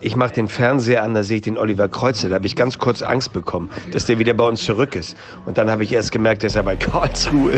Ich mache den Fernseher an, da sehe ich den Oliver Kreuzer. Da habe ich ganz kurz Angst bekommen, dass der wieder bei uns zurück ist. Und dann habe ich erst gemerkt, dass er bei Karlsruhe.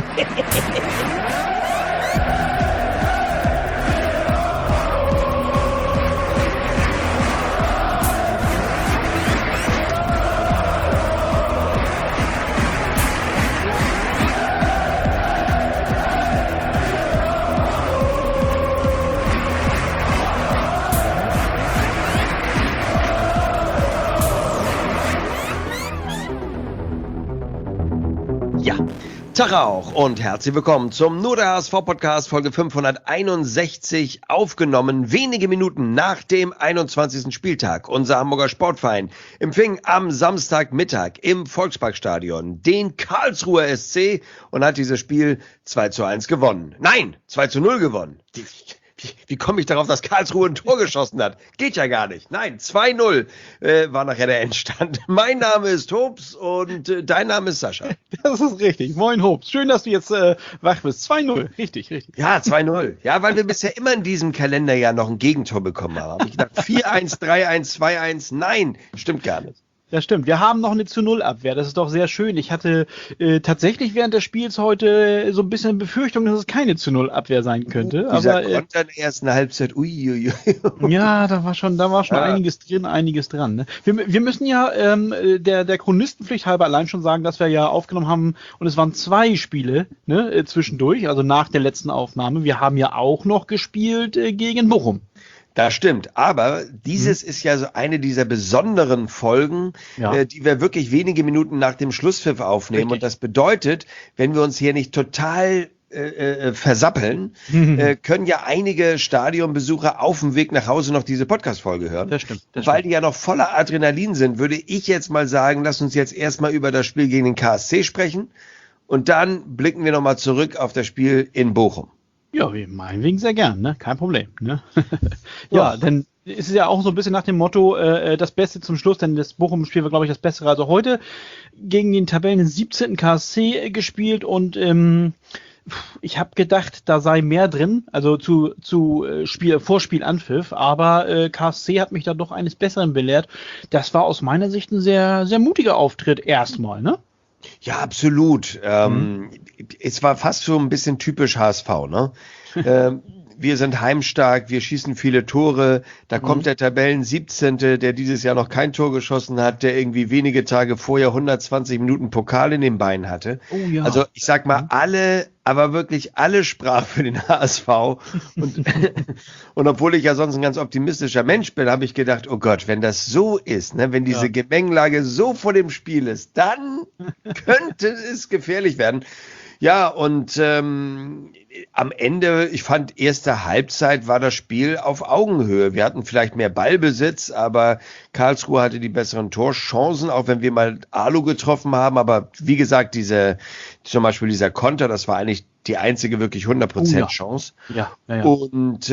Tag auch und herzlich willkommen zum Nur der HSV-Podcast Folge 561, aufgenommen wenige Minuten nach dem 21. Spieltag. Unser Hamburger Sportverein empfing am Samstagmittag im Volksparkstadion den Karlsruher SC und hat dieses Spiel 2:1 gewonnen. Nein, 2:0 gewonnen. Wie komme ich darauf, dass Karlsruhe ein Tor geschossen hat? Geht ja gar nicht. Nein, 2:0 war nachher der Endstand. Mein Name ist Hobbs und dein Name ist Sascha. Das ist richtig. Moin Hobbs. Schön, dass du jetzt wach bist. 2:0. Richtig. Ja, 2:0. Ja, weil wir bisher immer in diesem Kalenderjahr noch ein Gegentor bekommen haben. Hab ich gedacht, 4:1, 3:1, 2:1. Nein, stimmt gar nicht. Das stimmt. Wir haben noch eine zu 0 Abwehr. Das ist doch sehr schön. Ich hatte tatsächlich während des Spiels heute so ein bisschen Befürchtung, dass es keine zu 0 Abwehr sein könnte. Dieser Konter in der ersten Halbzeit, uiuiui. Ja, da war schon einiges dran. Ne? Wir müssen ja der Chronistenpflicht halber allein schon sagen, dass wir ja aufgenommen haben und es waren 2 Spiele zwischendurch, also nach der letzten Aufnahme. Wir haben ja auch noch gespielt gegen Bochum. Das stimmt, aber dieses ist ja so eine dieser besonderen Folgen, die wir wirklich wenige Minuten nach dem Schlusspfiff aufnehmen. Richtig. Und das bedeutet, wenn wir uns hier nicht total versappeln, können ja einige Stadionbesucher auf dem Weg nach Hause noch diese Podcast-Folge hören. Das stimmt. Weil die ja noch voller Adrenalin sind, würde ich jetzt mal sagen, lass uns jetzt erstmal über das Spiel gegen den KSC sprechen und dann blicken wir nochmal zurück auf das Spiel in Bochum. Ja, meinetwegen sehr gern, ne? Kein Problem, ne? Ja, denn ist es ja auch so ein bisschen nach dem Motto, das Beste zum Schluss, denn das Bochum-Spiel war, glaube ich, das Bessere. Also heute gegen den Tabellen 17. KSC gespielt und ich habe gedacht, da sei mehr drin, also zu Vorspielanpfiff, aber KSC hat mich da doch eines Besseren belehrt. Das war aus meiner Sicht ein sehr, sehr mutiger Auftritt erstmal, ne? Ja, absolut. Es war fast so ein bisschen typisch HSV, ne? Wir sind heimstark, wir schießen viele Tore, da kommt der Tabellen 17., der dieses Jahr noch kein Tor geschossen hat, der irgendwie wenige Tage vorher 120 Minuten Pokal in den Beinen hatte. Oh, ja. Also ich sag mal, aber wirklich alle sprach für den HSV. Und obwohl ich ja sonst ein ganz optimistischer Mensch bin, habe ich gedacht, oh Gott, wenn das so ist, ne, wenn diese Gemengelage so vor dem Spiel ist, dann könnte es gefährlich werden. Ja, und am Ende, ich fand, erste Halbzeit war das Spiel auf Augenhöhe. Wir hatten vielleicht mehr Ballbesitz, aber Karlsruhe hatte die besseren Torchancen, auch wenn wir mal Alu getroffen haben. Aber wie gesagt, zum Beispiel dieser Konter, das war eigentlich die einzige wirklich 100% Chance. Ja. Und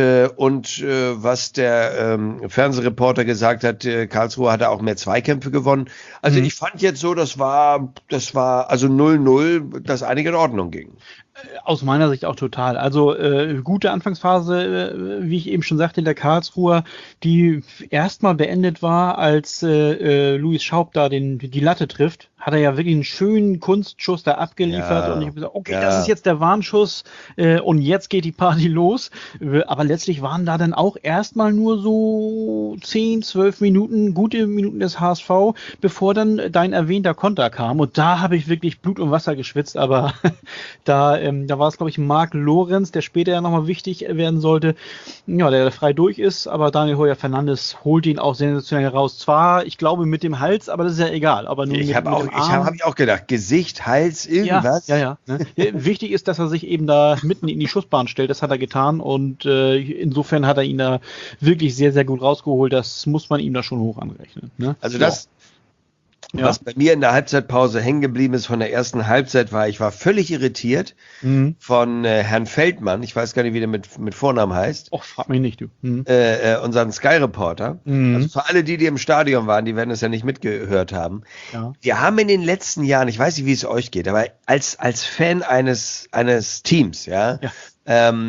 was der Fernsehreporter gesagt hat, Karlsruhe hatte auch mehr Zweikämpfe gewonnen. Also ich fand jetzt so, das war also 0:0, das einige in Ordnung ging. Aus meiner Sicht auch total. Also gute Anfangsphase, wie ich eben schon sagte, der Karlsruher, die erstmal beendet war, als Louis Schaub da die Latte trifft, hat er ja wirklich einen schönen Kunstschuss da abgeliefert und ich habe gesagt, okay, das ist jetzt der Warnschuss und jetzt geht die Party los. Aber letztlich waren da dann auch erstmal nur so 10, 12 Minuten, gute Minuten des HSV, bevor dann dein erwähnter Konter kam. Und da habe ich wirklich Blut und Wasser geschwitzt, aber da war es, glaube ich, Marc Lorenz, der später ja nochmal wichtig werden sollte, ja, der frei durch ist, aber Daniel Heuer Fernandes holt ihn auch sensationell raus. Zwar, ich glaube, mit dem Hals, aber das ist ja egal. Aber nur hab ich auch gedacht, Gesicht, Hals, irgendwas. Ja. Ne? Wichtig ist, dass er sich eben da mitten in die Schussbahn stellt, das hat er getan und insofern hat er ihn da wirklich sehr, sehr gut rausgeholt, das muss man ihm da schon hoch anrechnen. Ne? Also was bei mir in der Halbzeitpause hängen geblieben ist von der ersten Halbzeit war, ich war völlig irritiert von Herrn Feldmann, ich weiß gar nicht, wie der mit Vornamen heißt. Och, frag mich nicht, du. Unseren Sky-Reporter. Also für alle, die im Stadion waren, die werden es ja nicht mitgehört haben. Ja. Wir haben in den letzten Jahren, ich weiß nicht, wie es euch geht, aber als Fan eines Teams,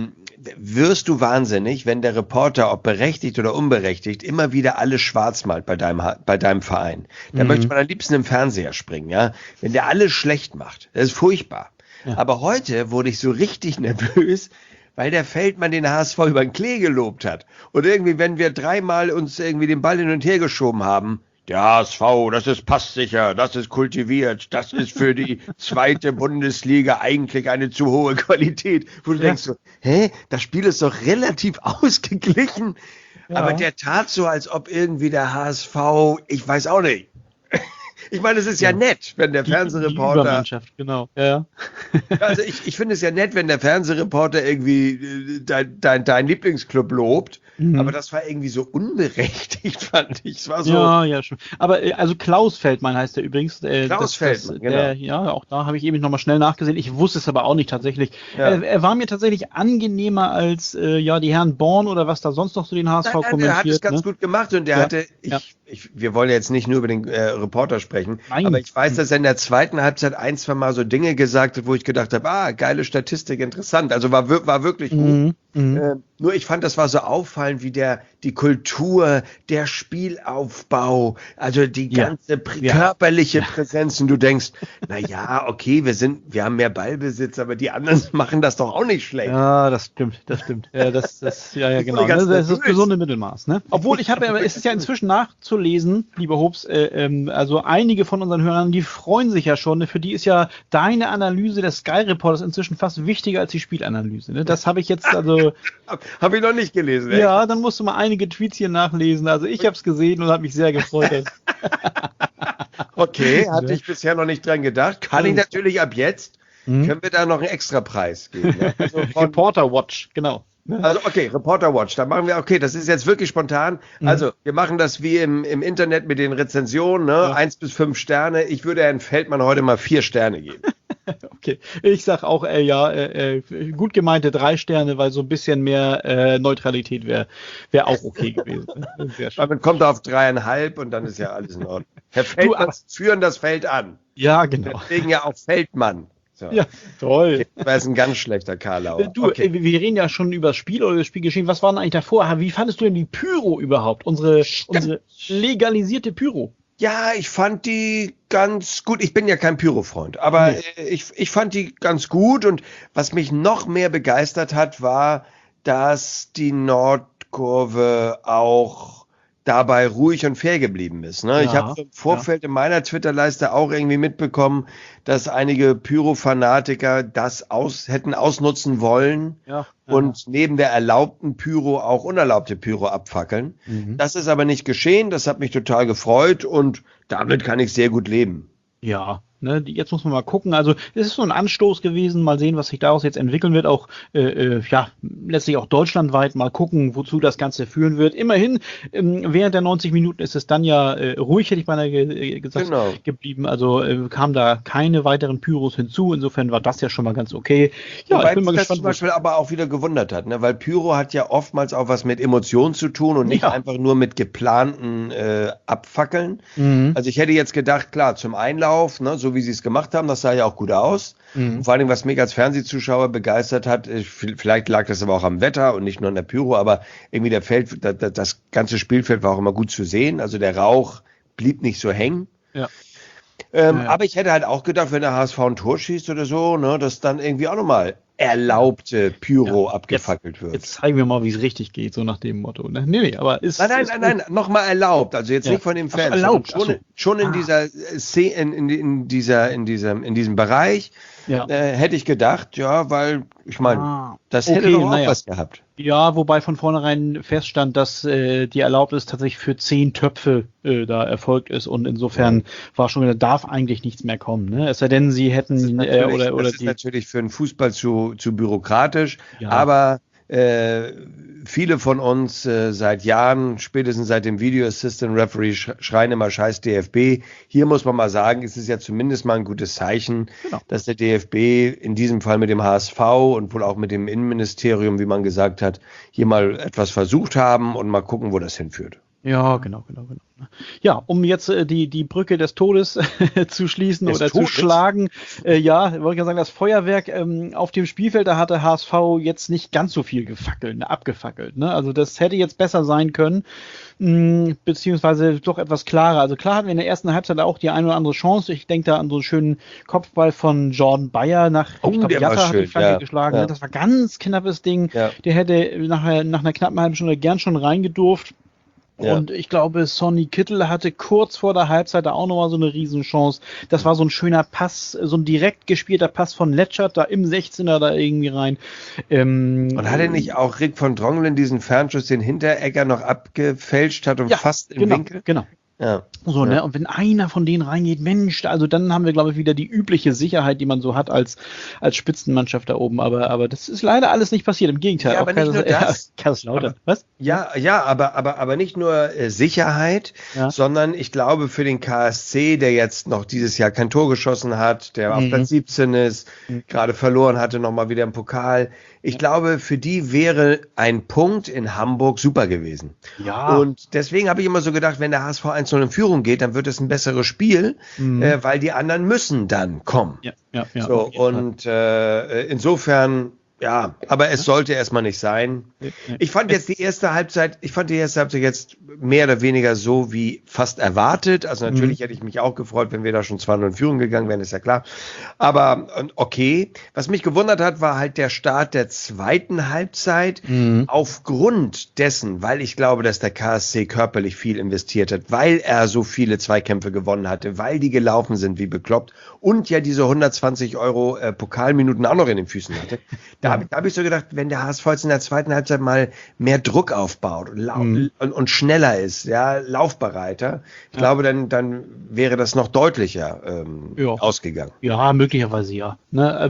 wirst du wahnsinnig, wenn der Reporter, ob berechtigt oder unberechtigt, immer wieder alles schwarz malt bei deinem Verein. Da möchte man am liebsten im Fernseher springen, ja. Wenn der alles schlecht macht, das ist furchtbar. Ja. Aber heute wurde ich so richtig nervös, weil der Feldmann den HSV über den Klee gelobt hat. Und irgendwie, wenn wir dreimal uns irgendwie den Ball hin und her geschoben haben, der HSV, das ist passsicher, das ist kultiviert, das ist für die zweite Bundesliga eigentlich eine zu hohe Qualität. Wo du denkst so, das Spiel ist doch relativ ausgeglichen. Ja. Aber der tat so, als ob irgendwie der HSV, ich weiß auch nicht. Ich meine, es ist ja nett, wenn der Fernsehreporter... Die Übermannschaft, genau. Ja. Also ich finde es ja nett, wenn der Fernsehreporter irgendwie dein Lieblingsclub lobt. Aber das war irgendwie so unberechtigt, fand ich. Es war so. Ja, schon. Aber also Klaus Feldmann heißt der übrigens. Klaus Feldmann, genau. Ja, auch da habe ich eben nochmal schnell nachgesehen. Ich wusste es aber auch nicht tatsächlich. Ja. Er war mir tatsächlich angenehmer als die Herren Born oder was da sonst noch so den HSV kommentiert. Er hat es ganz gut gemacht und der hatte, wir wollen jetzt nicht nur über den Reporter sprechen, aber ich weiß, dass er in der zweiten Halbzeit 1-2 Mal so Dinge gesagt hat, wo ich gedacht habe, geile Statistik, interessant. Also war wirklich gut. Nur ich fand, das war so auffallend, wie die Kultur, der Spielaufbau, also die ganze körperliche Präsenz. Und du denkst, okay, wir haben mehr Ballbesitz, aber die anderen machen das doch auch nicht schlecht. Ja, das stimmt. Ja, genau. Das ist das gesunde Mittelmaß, ne? Obwohl es ist ja inzwischen nachzulesen, lieber Hobbs, also einige von unseren Hörern, die freuen sich ja schon, für die ist ja deine Analyse des Sky Reporters inzwischen fast wichtiger als die Spielanalyse, ne? Das habe ich jetzt Habe ich noch nicht gelesen. Echt? Ja, dann musst du mal einige Tweets hier nachlesen. Also ich habe es gesehen und habe mich sehr gefreut. Okay, hatte ich bisher noch nicht dran gedacht. Kann ich natürlich ab jetzt. Können wir da noch einen extra Preis geben? Ja? Also Reporter Watch, genau. Also okay, Reporter Watch, da machen wir, das ist jetzt wirklich spontan. Also wir machen das wie im Internet mit den Rezensionen, ne? 1 bis 5 Sterne. Ich würde Herrn Feldmann heute mal 4 Sterne geben. Okay, ich sag auch, gut gemeinte 3 Sterne, weil so ein bisschen mehr Neutralität wäre auch okay gewesen. Sehr schön. Damit kommt er auf 3,5 und dann ist ja alles in Ordnung. Herr Feldmann, führen das Feld an. Ja, genau. Deswegen ja auch Feldmann. So. Ja, toll. Das ist ein ganz schlechter Karlauer. Wir reden ja schon über das Spiel oder das Spielgeschehen. Was war denn eigentlich davor? Wie fandest du denn die Pyro überhaupt? Unsere legalisierte Pyro? Ja, ich fand die ganz gut. Ich bin ja kein Pyro-Freund, aber ich fand die ganz gut. Und was mich noch mehr begeistert hat, war, dass die Nordkurve auch dabei ruhig und fair geblieben ist. Ne? Ich habe im Vorfeld in meiner Twitter-Leiste auch irgendwie mitbekommen, dass einige Pyro-Fanatiker das hätten ausnutzen wollen und neben der erlaubten Pyro auch unerlaubte Pyro abfackeln. Das ist aber nicht geschehen. Das hat mich total gefreut und damit kann ich sehr gut leben. Ja, ne, jetzt muss man mal gucken. Also es ist so ein Anstoß gewesen, mal sehen, was sich daraus jetzt entwickeln wird. Auch letztlich auch deutschlandweit mal gucken, wozu das Ganze führen wird. Immerhin, während der 90 Minuten ist es dann ja ruhig, hätte ich beinahe gesagt, geblieben. Also kamen da keine weiteren Pyros hinzu. Insofern war das ja schon mal ganz okay. Ja, wobei ich bin mal gespannt, zum Beispiel aber auch wieder gewundert hat, ne? Weil Pyro hat ja oftmals auch was mit Emotionen zu tun und nicht einfach nur mit geplanten Abfackeln. Also ich hätte jetzt gedacht, klar, zum Einlauf, ne, so wie sie es gemacht haben, das sah ja auch gut aus. Und vor allem, was mich als Fernsehzuschauer begeistert hat, vielleicht lag das aber auch am Wetter und nicht nur an der Pyro, aber irgendwie das ganze Spielfeld war auch immer gut zu sehen. Also der Rauch blieb nicht so hängen. Ja. Aber ich hätte halt auch gedacht, wenn der HSV ein Tor schießt oder so, ne, dass dann irgendwie auch nochmal erlaubte Pyro abgefackelt wird. Jetzt zeigen wir mal, wie es richtig geht, so nach dem Motto. Ne? Nee, aber ist... Nein, nochmal erlaubt. Also jetzt nicht von den Fans. Erlaubt. Schon in dieser Szene, in diesem Bereich hätte ich gedacht, weil ich meine, das hätte doch auch was gehabt. Ja, wobei von vornherein feststand, dass die Erlaubnis tatsächlich für 10 Töpfe da erfolgt ist und insofern war schon, da darf eigentlich nichts mehr kommen. Ne? Es sei denn, sie hätten das ist natürlich für den Fußball zu bürokratisch, aber viele von uns seit Jahren, spätestens seit dem Video Assistant Referee schreien immer scheiß DFB. Hier muss man mal sagen, es ist ja zumindest mal ein gutes Zeichen, dass der DFB in diesem Fall mit dem HSV und wohl auch mit dem Innenministerium, wie man gesagt hat, hier mal etwas versucht haben und mal gucken, wo das hinführt. Ja, genau. Ja, um jetzt die Brücke des Todes zu schließen oder zu schlagen. Ja, wollte ich ja sagen, das Feuerwerk auf dem Spielfeld, da hatte HSV jetzt nicht ganz so viel abgefackelt. Ne? Also das hätte jetzt besser sein können, beziehungsweise doch etwas klarer. Also klar hatten wir in der ersten Halbzeit auch die eine oder andere Chance. Ich denke da an so einen schönen Kopfball von Jordan Bayer ich glaube, Jatta hat die Flanke geschlagen. Ja. Das war ganz knappes Ding. Ja. Der hätte nach einer knappen halben Stunde gern schon reingedurft. Ja. Und ich glaube, Sonny Kittel hatte kurz vor der Halbzeit da auch nochmal so eine Riesenchance. Das war so ein schöner Pass, so ein direkt gespielter Pass von Letschert da im 16er da irgendwie rein. Und hat er nicht auch Rick von Drongelen diesen Fernschuss, den Hinteregger noch abgefälscht hat und fast im Winkel? Genau. Ja. So, ne? Und wenn einer von denen reingeht, Mensch, also dann haben wir, glaube ich, wieder die übliche Sicherheit, die man so hat als Spitzenmannschaft da oben. Aber das ist leider alles nicht passiert. Im Gegenteil. Ja, aber nicht nur das. Kaiserslautern. Was? Ja, aber nicht nur Sicherheit, sondern ich glaube für den KSC, der jetzt noch dieses Jahr kein Tor geschossen hat, der auf Platz 17 ist, gerade verloren hatte, nochmal wieder im Pokal. Ich glaube, für die wäre ein Punkt in Hamburg super gewesen. Ja. Und deswegen habe ich immer so gedacht, wenn der HSV 1-0 in Führung geht, dann wird es ein besseres Spiel, weil die anderen müssen dann kommen. Ja. So, und insofern, ja, aber es sollte erstmal nicht sein. Ich fand die erste Halbzeit jetzt mehr oder weniger so wie fast erwartet. Also natürlich hätte ich mich auch gefreut, wenn wir da schon 2-0 in Führung gegangen wären, ist ja klar. Aber okay, was mich gewundert hat, war halt der Start der zweiten Halbzeit. Aufgrund dessen, weil ich glaube, dass der KSC körperlich viel investiert hat, weil er so viele Zweikämpfe gewonnen hatte, weil die gelaufen sind wie bekloppt und ja diese 120 € Pokalminuten auch noch in den Füßen hatte. Da habe ich so gedacht, wenn der HSV jetzt in der zweiten Halbzeit mal mehr Druck aufbaut und schneller ist, ja, laufbereiter, ich glaube, dann wäre das noch deutlicher ausgegangen. Ja, möglicherweise ja. Ne?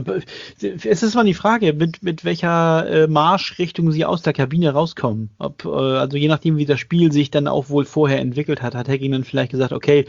Es ist mal die Frage, mit welcher Marschrichtung sie aus der Kabine rauskommen. Also je nachdem, wie das Spiel sich dann auch wohl vorher entwickelt hat Hecking dann vielleicht gesagt, okay,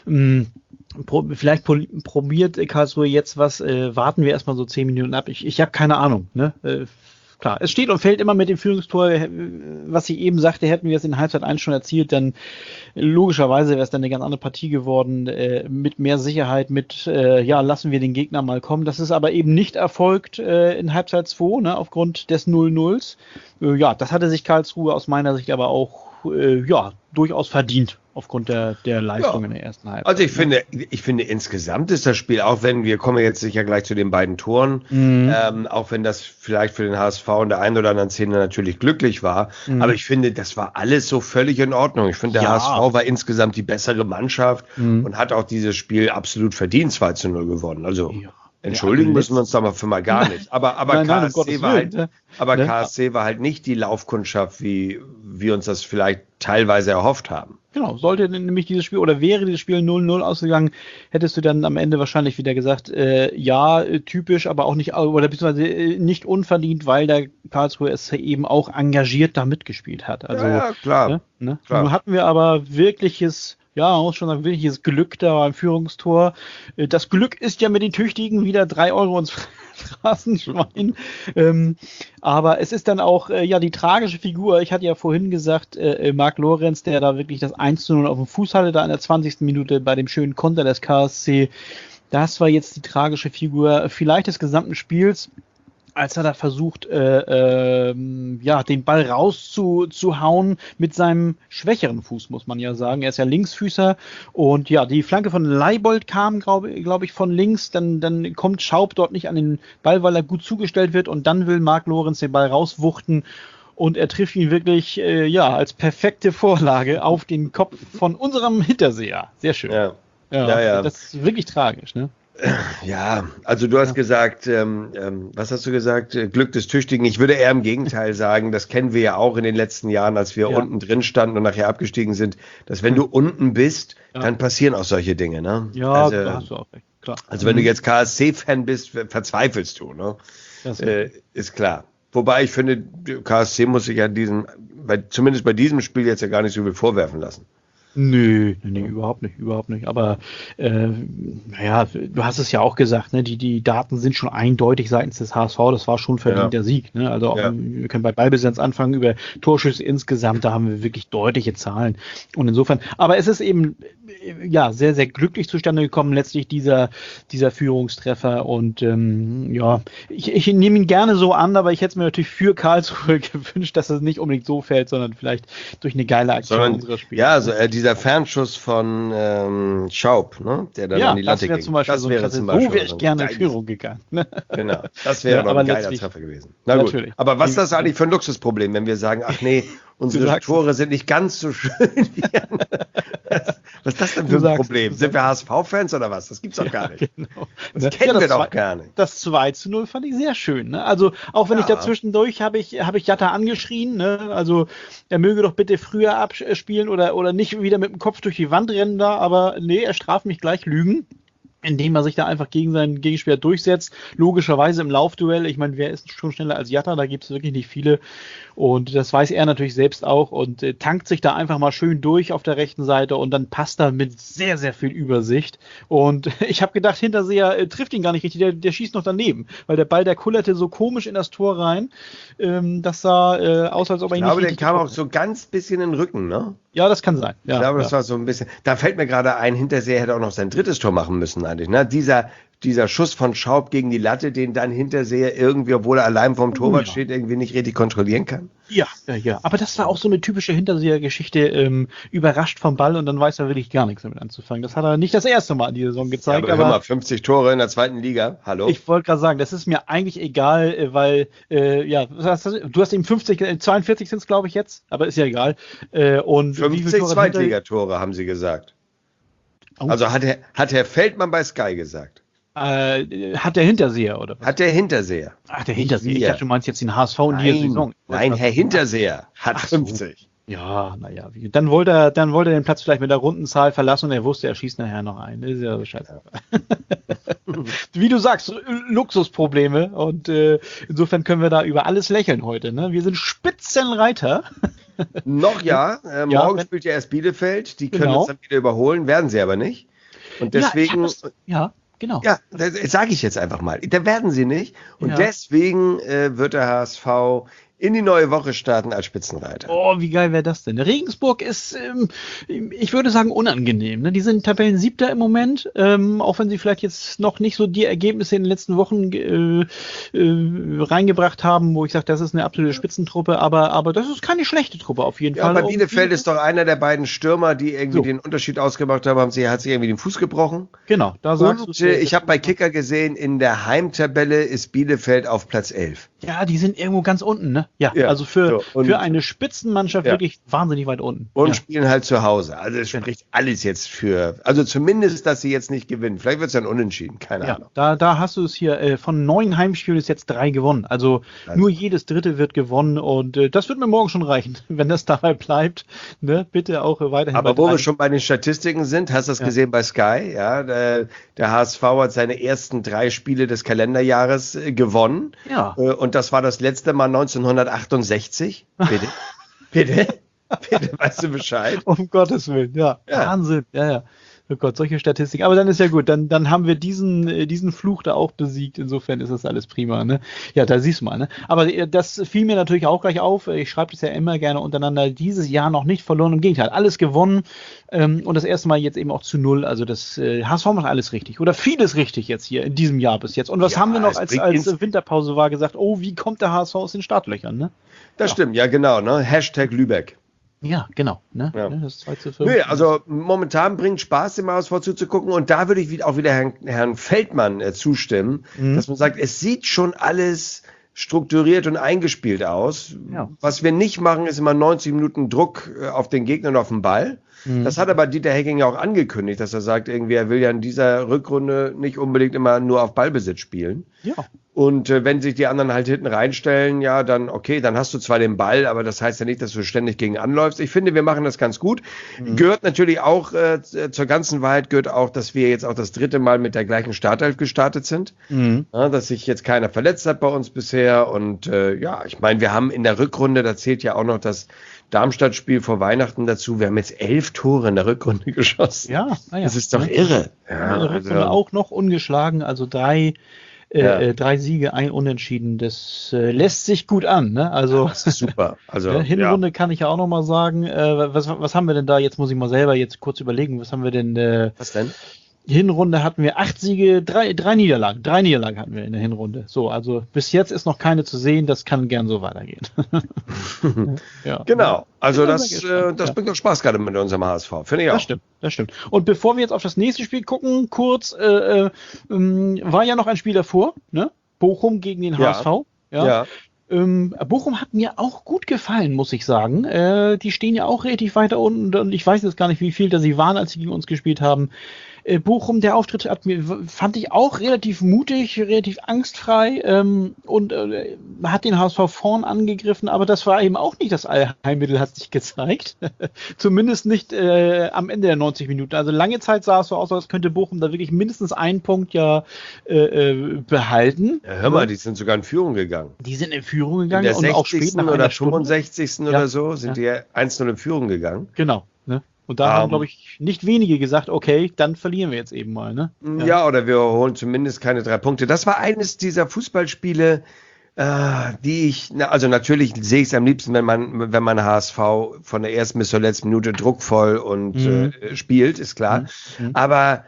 vielleicht probiert Karlsruhe jetzt was, warten wir erstmal so 10 Minuten ab. Ich habe keine Ahnung. Ne? Klar, es steht und fällt immer mit dem Führungstor, was ich eben sagte, hätten wir es in Halbzeit 1 schon erzielt, dann logischerweise wäre es dann eine ganz andere Partie geworden, mit mehr Sicherheit, lassen wir den Gegner mal kommen. Das ist aber eben nicht erfolgt in Halbzeit 2, ne, aufgrund des 0-0s. Das hatte sich Karlsruhe aus meiner Sicht aber auch durchaus verdient aufgrund der Leistung in der ersten Halbzeit. Also ich finde insgesamt ist das Spiel, auch wenn wir kommen jetzt sicher gleich zu den beiden Toren, auch wenn das vielleicht für den HSV in der einen oder anderen Szene natürlich glücklich war, aber ich finde, das war alles so völlig in Ordnung. Ich finde, der HSV war insgesamt die bessere Mannschaft und hat auch dieses Spiel absolut verdient 2-0 gewonnen. Also entschuldigen müssen wir uns da mal gar nicht. Aber KSC war halt nicht die Laufkundschaft, wie wir uns das vielleicht teilweise erhofft haben. Genau, sollte nämlich dieses Spiel oder wäre dieses Spiel 0-0 ausgegangen, hättest du dann am Ende wahrscheinlich wieder gesagt, typisch, aber auch nicht, oder beziehungsweise nicht unverdient, weil der Karlsruhe es eben auch engagiert da mitgespielt hat. Also, ja, klar. Ne? Klar. Nun hatten wir aber wirkliches Glück da beim Führungstor. Das Glück ist ja mit den Tüchtigen wieder 3 € ins Phrasenschwein. Aber es ist dann auch die tragische Figur. Ich hatte ja vorhin gesagt, Marc Lorenz, der da wirklich das 1-0 auf dem Fuß hatte, da in der 20. Minute bei dem schönen Konter des KSC. Das war jetzt die tragische Figur vielleicht des gesamten Spiels, als er da versucht, den Ball rauszuhauen mit seinem schwächeren Fuß, muss man ja sagen. Er ist ja Linksfüßer und die Flanke von Leibold kam, glaube ich, von links. Dann kommt Schaub dort nicht an den Ball, weil er gut zugestellt wird und dann will Marc Lorenz den Ball rauswuchten und er trifft ihn wirklich, als perfekte Vorlage auf den Kopf von unserem Hinterseher. Sehr schön. Ja. Das ist wirklich tragisch, ne? Ja, also du hast gesagt, was hast du gesagt? Glück des Tüchtigen. Ich würde eher im Gegenteil sagen, das kennen wir ja auch in den letzten Jahren, als wir unten drin standen und nachher abgestiegen sind, dass wenn du unten bist, dann passieren auch solche Dinge, ne? Ja, also, da hast du auch recht, klar. Also wenn du jetzt KSC-Fan bist, verzweifelst du, ne? Ist klar. Wobei ich finde, KSC muss sich ja zumindest bei diesem Spiel jetzt ja gar nicht so viel vorwerfen lassen. Nö, überhaupt nicht. Aber naja, du hast es ja auch gesagt, ne? Die Daten sind schon eindeutig seitens des HSV, das war schon verdienter Sieg. Ne? Also auch, wir können bei Ballbesitz anfangen, über Torschüsse insgesamt, da haben wir wirklich deutliche Zahlen. Und insofern, aber es ist eben ja sehr, sehr glücklich zustande gekommen, letztlich dieser Führungstreffer. Und ich nehme ihn gerne so an, aber ich hätte es mir natürlich für Karlsruhe gewünscht, dass es nicht unbedingt so fällt, sondern vielleicht durch eine geile Aktion unserer Spieler. Ja, also dieser Fernschuss von Schaub, ne? Der dann an die Latte ging. Zum Beispiel so wäre ich gerne in Führung gegangen. Genau, das wäre doch ein geiler Treffer gewesen. Na gut, natürlich. Aber was ist das eigentlich für ein Luxusproblem, wenn wir sagen, ach nee, unsere Tore sind nicht ganz so schön wie was ist das denn für ein Problem? Sind wir HSV-Fans oder was? Das gibt's doch gar nicht. Genau. Das kennen wir doch gar nicht. Das 2:0 fand ich sehr schön. Ne? Also auch wenn ich dazwischendurch habe ich Jatta angeschrien. Ne? Also er möge doch bitte früher abspielen oder nicht wieder mit dem Kopf durch die Wand rennen da. Aber nee, er straft mich gleich Lügen, indem er sich da einfach gegen seinen Gegenspieler durchsetzt. Logischerweise im Laufduell. Ich meine, wer ist schon schneller als Jatta? Da gibt es wirklich nicht viele. Und das weiß er natürlich selbst auch und tankt sich da einfach mal schön durch auf der rechten Seite und dann passt er mit sehr, sehr viel Übersicht. Und ich habe gedacht, Hinterseher trifft ihn gar nicht richtig, der schießt noch daneben, weil der Ball, der kullerte so komisch in das Tor rein. Das sah aus, als ob er ihn nicht. Ich glaube, der kam auch so ganz bisschen in den Rücken, ne? Ja, das kann sein. Ja, ich glaube, das war so ein bisschen. Da fällt mir gerade ein, Hinterseher hätte auch noch sein drittes Tor machen müssen eigentlich, ne? Dieser Schuss von Schaub gegen die Latte, den dann Hinterseher irgendwie, obwohl er allein vom Torwart steht, irgendwie nicht richtig kontrollieren kann. Ja. Aber das war auch so eine typische Hinterseher-Geschichte, überrascht vom Ball und dann weiß er wirklich gar nichts damit anzufangen. Das hat er nicht das erste Mal in dieser Saison gezeigt. Ja, aber hör mal, 50 Tore in der zweiten Liga, hallo? Ich wollte gerade sagen, das ist mir eigentlich egal, weil, du hast ihm 42 sind es, glaube ich, jetzt, aber ist ja egal. Und 50 Zweitligatore, haben sie gesagt. Oh. Also hat Herr Feldmann bei Sky gesagt. Hat der Hinterseher, oder was? Hat der Hinterseher. Ach, der Hinterseher. Ich dachte, du meinst jetzt den HSV in dieser Saison. Nein, Herr Hinterseher hat 50. Ja, naja. Dann wollte er den Platz vielleicht mit der runden Zahl verlassen und er wusste, er schießt nachher noch ein. Das ist ja scheiße. Ja. Wie du sagst, Luxusprobleme und insofern können wir da über alles lächeln heute. Ne? Wir sind Spitzenreiter. Noch morgen spielt ja erst Bielefeld. Die können uns dann wieder überholen, werden sie aber nicht. Und deswegen... Genau. Ja, das sage ich jetzt einfach mal. Da werden sie nicht. Und deswegen wird der HSV in die neue Woche starten als Spitzenreiter. Oh, wie geil wäre das denn? Regensburg ist, ich würde sagen, unangenehm. Ne? Die sind Tabellen-7. im Moment, auch wenn sie vielleicht jetzt noch nicht so die Ergebnisse in den letzten Wochen reingebracht haben, wo ich sage, das ist eine absolute Spitzentruppe, aber das ist keine schlechte Truppe auf jeden Fall. Ja, bei Bielefeld ist doch einer der beiden Stürmer, die irgendwie den Unterschied ausgemacht haben, hat sich irgendwie den Fuß gebrochen. Genau, da sagst du. Ich habe bei Kicker gesehen, in der Heimtabelle ist Bielefeld auf Platz 11. Ja, die sind irgendwo ganz unten, ne? Ja, also für eine Spitzenmannschaft wirklich wahnsinnig weit unten. Und spielen halt zu Hause. Also es spricht alles jetzt für, also zumindest, dass sie jetzt nicht gewinnen. Vielleicht wird es dann unentschieden, keine Ahnung. Da hast du es hier, von 9 Heimspielen ist jetzt 3 gewonnen. Also nur jedes dritte wird gewonnen und das wird mir morgen schon reichen, wenn das dabei bleibt. Ne? Bitte auch weiterhin. Aber wo wir schon bei den Statistiken sind, hast du das gesehen bei Sky? Ja, der HSV hat seine ersten 3 Spiele des Kalenderjahres gewonnen. Ja. Und das war das letzte Mal 1968. Bitte, weißt du Bescheid? Um Gottes Willen, ja. Wahnsinn, ja. Oh Gott, solche Statistiken. Aber dann ist ja gut, dann haben wir diesen Fluch da auch besiegt. Insofern ist das alles prima, ne? Ja, da siehst du mal, ne? Aber das fiel mir natürlich auch gleich auf. Ich schreibe das ja immer gerne untereinander. Dieses Jahr noch nicht verloren, im Gegenteil, alles gewonnen. Und das erste Mal jetzt eben auch zu 0. Also das HSV macht alles richtig. Oder vieles richtig jetzt hier in diesem Jahr bis jetzt. Und was haben wir noch als Winterpause war gesagt, wie kommt der HSV aus den Startlöchern, ne? Das stimmt, ja genau, ne? Hashtag Lübeck. Ja, genau. Ne? Ja. Das 2:5. Nee, also momentan bringt Spaß, dem HSV zuzugucken. Und da würde ich auch wieder Herrn Feldmann zustimmen, dass man sagt, es sieht schon alles strukturiert und eingespielt aus. Ja. Was wir nicht machen, ist immer 90 Minuten Druck auf den Gegner und auf den Ball. Das hat aber Dieter Hecking ja auch angekündigt, dass er sagt, irgendwie, er will ja in dieser Rückrunde nicht unbedingt immer nur auf Ballbesitz spielen. Ja. Und wenn sich die anderen halt hinten reinstellen, ja, dann okay, dann hast du zwar den Ball, aber das heißt ja nicht, dass du ständig gegen anläufst. Ich finde, wir machen das ganz gut. Gehört natürlich auch zur ganzen Wahrheit, gehört auch, dass wir jetzt auch das 3. Mal mit der gleichen Startelf gestartet sind. Ja, dass sich jetzt keiner verletzt hat bei uns bisher. Und ja, ich meine, wir haben in der Rückrunde, da zählt ja auch noch das Darmstadt-Spiel vor Weihnachten dazu. Wir haben jetzt 11 Tore in der Rückrunde geschossen. Ja, das ist doch irre. Ja, in der Rückrunde auch noch ungeschlagen, also 3 Siege, 1 Unentschieden. Das lässt sich gut an, ne? Also das ist super. Also Hinrunde kann ich ja auch noch mal sagen. Was haben wir denn da? Jetzt muss ich mal selber jetzt kurz überlegen. Was haben wir denn? Was denn? Hinrunde hatten wir 8 Siege, 3 Niederlagen. 3 Niederlagen hatten wir in der Hinrunde. So, also bis jetzt ist noch keine zu sehen. Das kann gern so weitergehen. Ja. Genau. Also das bringt doch Spaß gerade mit unserem HSV. Finde ich auch. Das stimmt. Und bevor wir jetzt auf das nächste Spiel gucken, kurz, war ja noch ein Spiel davor, ne? Bochum gegen den HSV. Ja. Bochum hat mir auch gut gefallen, muss ich sagen. Die stehen ja auch relativ weiter unten und ich weiß jetzt gar nicht, wie viel da sie waren, als sie gegen uns gespielt haben. Bochum, der Auftritt fand ich auch relativ mutig, relativ angstfrei und hat den HSV vorn angegriffen, aber das war eben auch nicht das Allheilmittel, hat sich gezeigt. Zumindest nicht am Ende der 90 Minuten. Also lange Zeit sah es so aus, als könnte Bochum da wirklich mindestens einen Punkt behalten. Ja, hör mal, die sind sogar in Führung gegangen. Die sind in Führung gegangen. In der 60. Und auch spät nach oder 65. oder so sind die 1-0 in Führung gegangen. Genau, ne? Und da haben, glaube ich, nicht wenige gesagt, okay, dann verlieren wir jetzt eben mal, ne? Ja, oder wir holen zumindest keine 3 Punkte. Das war eines dieser Fußballspiele, die ich, also natürlich sehe ich es am liebsten, wenn man HSV von der ersten bis zur letzten Minute druckvoll und spielt, ist klar. Aber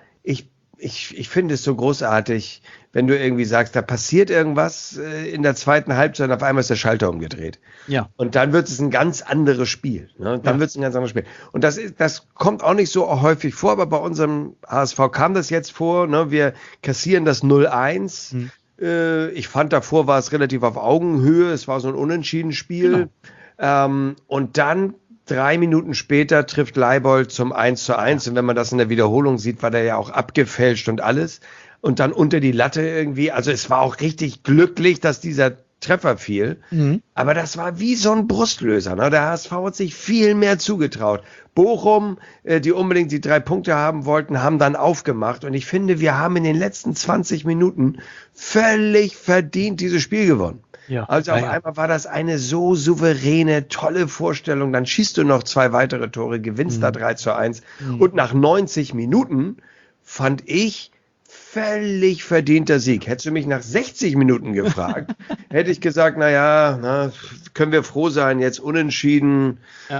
ich finde es so großartig, wenn du irgendwie sagst, da passiert irgendwas in der zweiten Halbzeit und auf einmal ist der Schalter umgedreht. Ja. Und dann wird es ein ganz anderes Spiel. Ne? Und das kommt auch nicht so häufig vor, aber bei unserem HSV kam das jetzt vor. Ne? Wir kassieren das 0-1. Ich fand, davor war es relativ auf Augenhöhe. Es war so ein Unentschieden-Spiel. Genau. Und dann 3 Minuten später trifft Leibold zum 1:1. Und wenn man das in der Wiederholung sieht, war der ja auch abgefälscht und alles. Und dann unter die Latte irgendwie. Also es war auch richtig glücklich, dass dieser Treffer fiel. Aber das war wie so ein Brustlöser. Ne? Der HSV hat sich viel mehr zugetraut. Bochum, die unbedingt die 3 Punkte haben wollten, haben dann aufgemacht. Und ich finde, wir haben in den letzten 20 Minuten völlig verdient dieses Spiel gewonnen. Ja, also auf einmal war das eine so souveräne, tolle Vorstellung. Dann schießt du noch 2 weitere Tore, gewinnst da 3:1. Und nach 90 Minuten fand ich völlig verdienter Sieg. Hättest du mich nach 60 Minuten gefragt, hätte ich gesagt, können wir froh sein, jetzt unentschieden,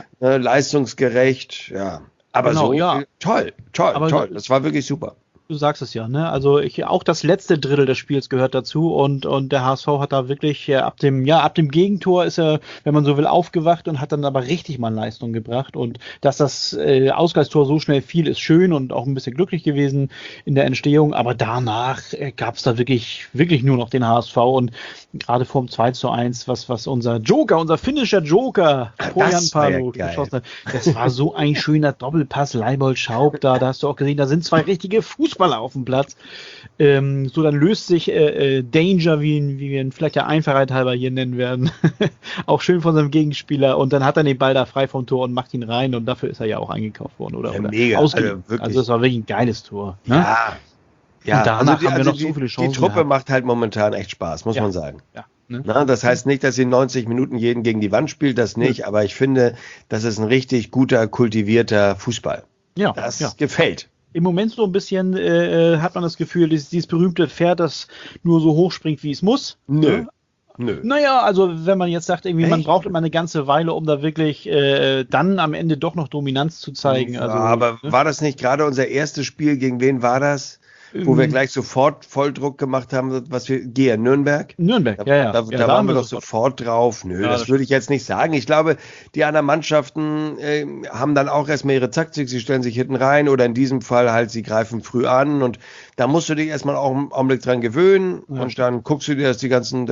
leistungsgerecht, ja. Aber toll. Das war wirklich super. Du sagst es ja, ne? Also auch das letzte Drittel des Spiels gehört dazu und der HSV hat da wirklich ab dem Gegentor ist er, wenn man so will, aufgewacht und hat dann aber richtig mal Leistung gebracht und dass das Ausgleichstor so schnell fiel, ist schön und auch ein bisschen glücklich gewesen in der Entstehung, aber danach gab es da wirklich nur noch den HSV und gerade vorm 2:1, was unser finnischer Joker, Pojan Palo geschossen hat, das war so ein schöner Doppelpass, Leibold Schaub da hast du auch gesehen, da sind 2 richtige Fußballer auf dem Platz. Dann löst sich Danger, wie wir ihn vielleicht der Einfachheit halber hier nennen werden, auch schön von seinem Gegenspieler und dann hat er den Ball da frei vom Tor und macht ihn rein und dafür ist er ja auch eingekauft worden. Oder mega. Also das war wirklich ein geiles Tor. Ne? Ja. Und danach haben wir noch so viele Chancen. Die Truppe macht halt momentan echt Spaß, muss man sagen. Ja. Ne? Das heißt nicht, dass sie 90 Minuten jeden gegen die Wand spielt, das nicht, aber ich finde, das ist ein richtig guter, kultivierter Fußball. Ja. Das gefällt. Im Moment so ein bisschen hat man das Gefühl, dieses berühmte Pferd, das nur so hoch springt, wie es muss. Nö. Naja, also wenn man jetzt sagt, irgendwie man braucht immer eine ganze Weile, um da wirklich dann am Ende doch noch Dominanz zu zeigen. Also, aber war das nicht gerade unser erstes Spiel, gegen wen war das? Wo wir gleich sofort Volldruck gemacht haben, Nürnberg? Nürnberg, Da waren wir doch sofort drauf. Das würde ich jetzt nicht sagen. Ich glaube, die anderen Mannschaften haben dann auch erstmal ihre Taktik. Sie stellen sich hinten rein oder in diesem Fall halt, sie greifen früh an und da musst du dich erstmal auch einen Augenblick dran gewöhnen und dann guckst du dir das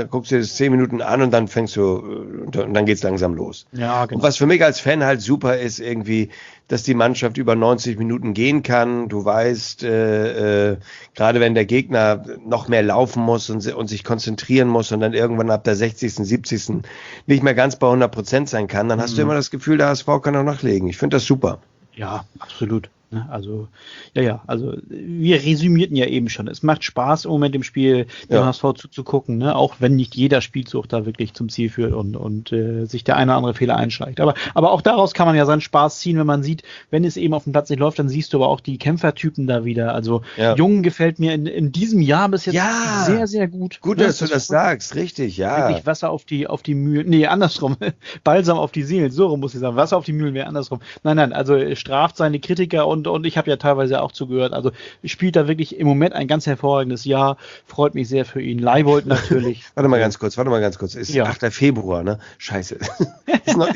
10 Minuten an und dann und dann geht's langsam los. Ja, genau. Und was für mich als Fan halt super ist, irgendwie, dass die Mannschaft über 90 Minuten gehen kann. Du weißt, gerade wenn der Gegner noch mehr laufen muss und sich konzentrieren muss und dann irgendwann ab der 60., 70. nicht mehr ganz bei 100% sein kann, dann hast du immer das Gefühl, der HSV kann auch nachlegen. Ich finde das super. Ja, absolut. Also, also wir resümierten ja eben schon. Es macht Spaß im Moment im Spiel, dem HSV zuzugucken, ne? Auch wenn nicht jeder Spielzug da wirklich zum Ziel führt und sich der eine oder andere Fehler einschleicht. Aber auch daraus kann man ja seinen Spaß ziehen, wenn man sieht, wenn es eben auf dem Platz nicht läuft, dann siehst du aber auch die Kämpfertypen da wieder. Also Jung gefällt mir in diesem Jahr bis jetzt sehr, sehr gut. Gut, dass du das sagst, richtig, ja. Wirklich Wasser auf die Mühlen, nee, andersrum, Balsam auf die Seelen, so rum muss ich sagen, Wasser auf die Mühlen wäre andersrum. Nein, also straft seine Kritiker und ich habe ja teilweise auch zugehört. Also spielt da wirklich im Moment ein ganz hervorragendes Jahr. Freut mich sehr für ihn. Leibold natürlich. Warte mal ganz kurz. Ist 8. Februar, ne? Scheiße. Wir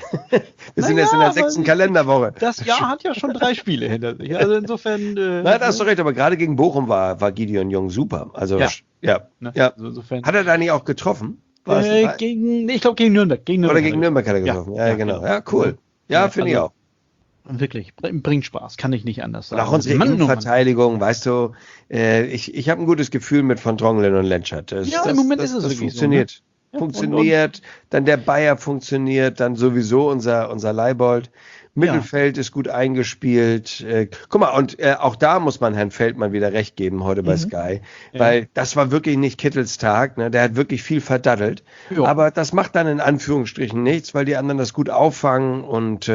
sind jetzt in der 6. Kalenderwoche. Das Jahr hat ja schon 3 Spiele hinter sich. Also insofern. Na, da hast du recht, aber gerade gegen Bochum war Gideon Jung super. Also ja. Also insofern. Hat er da nicht auch getroffen? Ich glaube gegen Nürnberg. Oder gegen Nürnberg hat er getroffen. Ja, genau. Ja, cool. Ja, finde ich auch. Wirklich, bringt Spaß, kann ich nicht anders sagen. Und auch unsere Innenverteidigung, weißt du, ich habe ein gutes Gefühl mit von Dronglen und Lenschert. Im Moment ist es wirklich funktioniert. So, ne? Funktioniert, dann der Bayer funktioniert, dann sowieso unser Leibold. Mittelfeld ist gut eingespielt. Guck mal, und auch da muss man Herrn Feldmann wieder recht geben heute bei Sky, weil das war wirklich nicht Kittels Tag, ne? Der hat wirklich viel verdaddelt. Ja. Aber das macht dann in Anführungsstrichen nichts, weil die anderen das gut auffangen und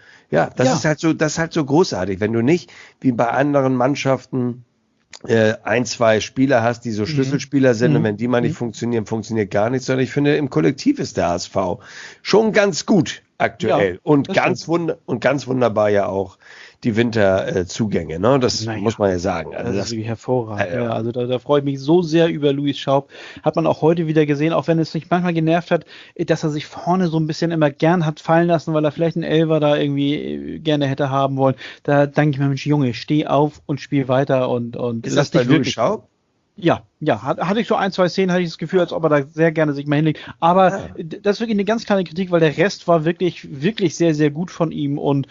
das ist halt so großartig, wenn du nicht wie bei anderen Mannschaften 1, 2 Spieler hast, die so Schlüsselspieler sind und wenn die mal nicht funktionieren, funktioniert gar nichts, sondern ich finde, im Kollektiv ist der HSV schon ganz gut aktuell und ganz wunderbar ja auch die Winterzugänge, ne? Das muss man ja sagen. Also das ist wirklich hervorragend. Ja, also da freue ich mich so sehr über Luis Schaub. Hat man auch heute wieder gesehen, auch wenn es mich manchmal genervt hat, dass er sich vorne so ein bisschen immer gern hat fallen lassen, weil er vielleicht einen Elfer da irgendwie gerne hätte haben wollen. Da denke ich mir, Mensch, Junge, steh auf und spiel weiter und ist das bei Luis Schaub? Ja, hatte ich so 1, 2 Szenen, hatte ich das Gefühl, als ob er da sehr gerne sich mal hinlegt. Aber das ist wirklich eine ganz kleine Kritik, weil der Rest war wirklich, wirklich sehr, sehr gut von ihm. Und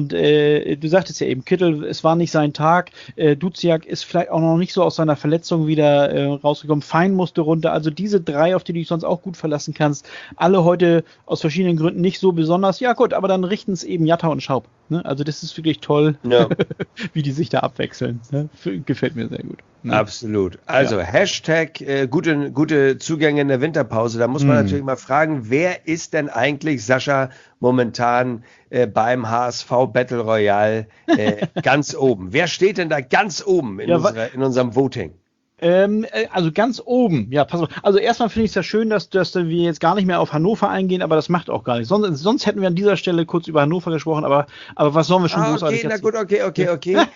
du sagtest ja eben, Kittel, es war nicht sein Tag. Duziak ist vielleicht auch noch nicht so aus seiner Verletzung wieder rausgekommen. Fein musste runter. Also diese 3, auf die du dich sonst auch gut verlassen kannst, alle heute aus verschiedenen Gründen nicht so besonders. Ja gut, aber dann richten es eben Jatta und Schaub. Ne? Also das ist wirklich toll, wie die sich da abwechseln. Ne? Gefällt mir sehr gut. Ne? Absolut. Also Hashtag gute Zugänge in der Winterpause. Da muss man natürlich mal fragen, wer ist denn eigentlich, Sascha, momentan beim HSV Battle Royale ganz oben? Wer steht denn da ganz oben in unserem Voting? Also ganz oben, pass auf. Also erstmal finde ich es ja schön, dass wir jetzt gar nicht mehr auf Hannover eingehen, aber das macht auch gar nichts. Sonst hätten wir an dieser Stelle kurz über Hannover gesprochen, aber was sollen wir schon großartig Okay.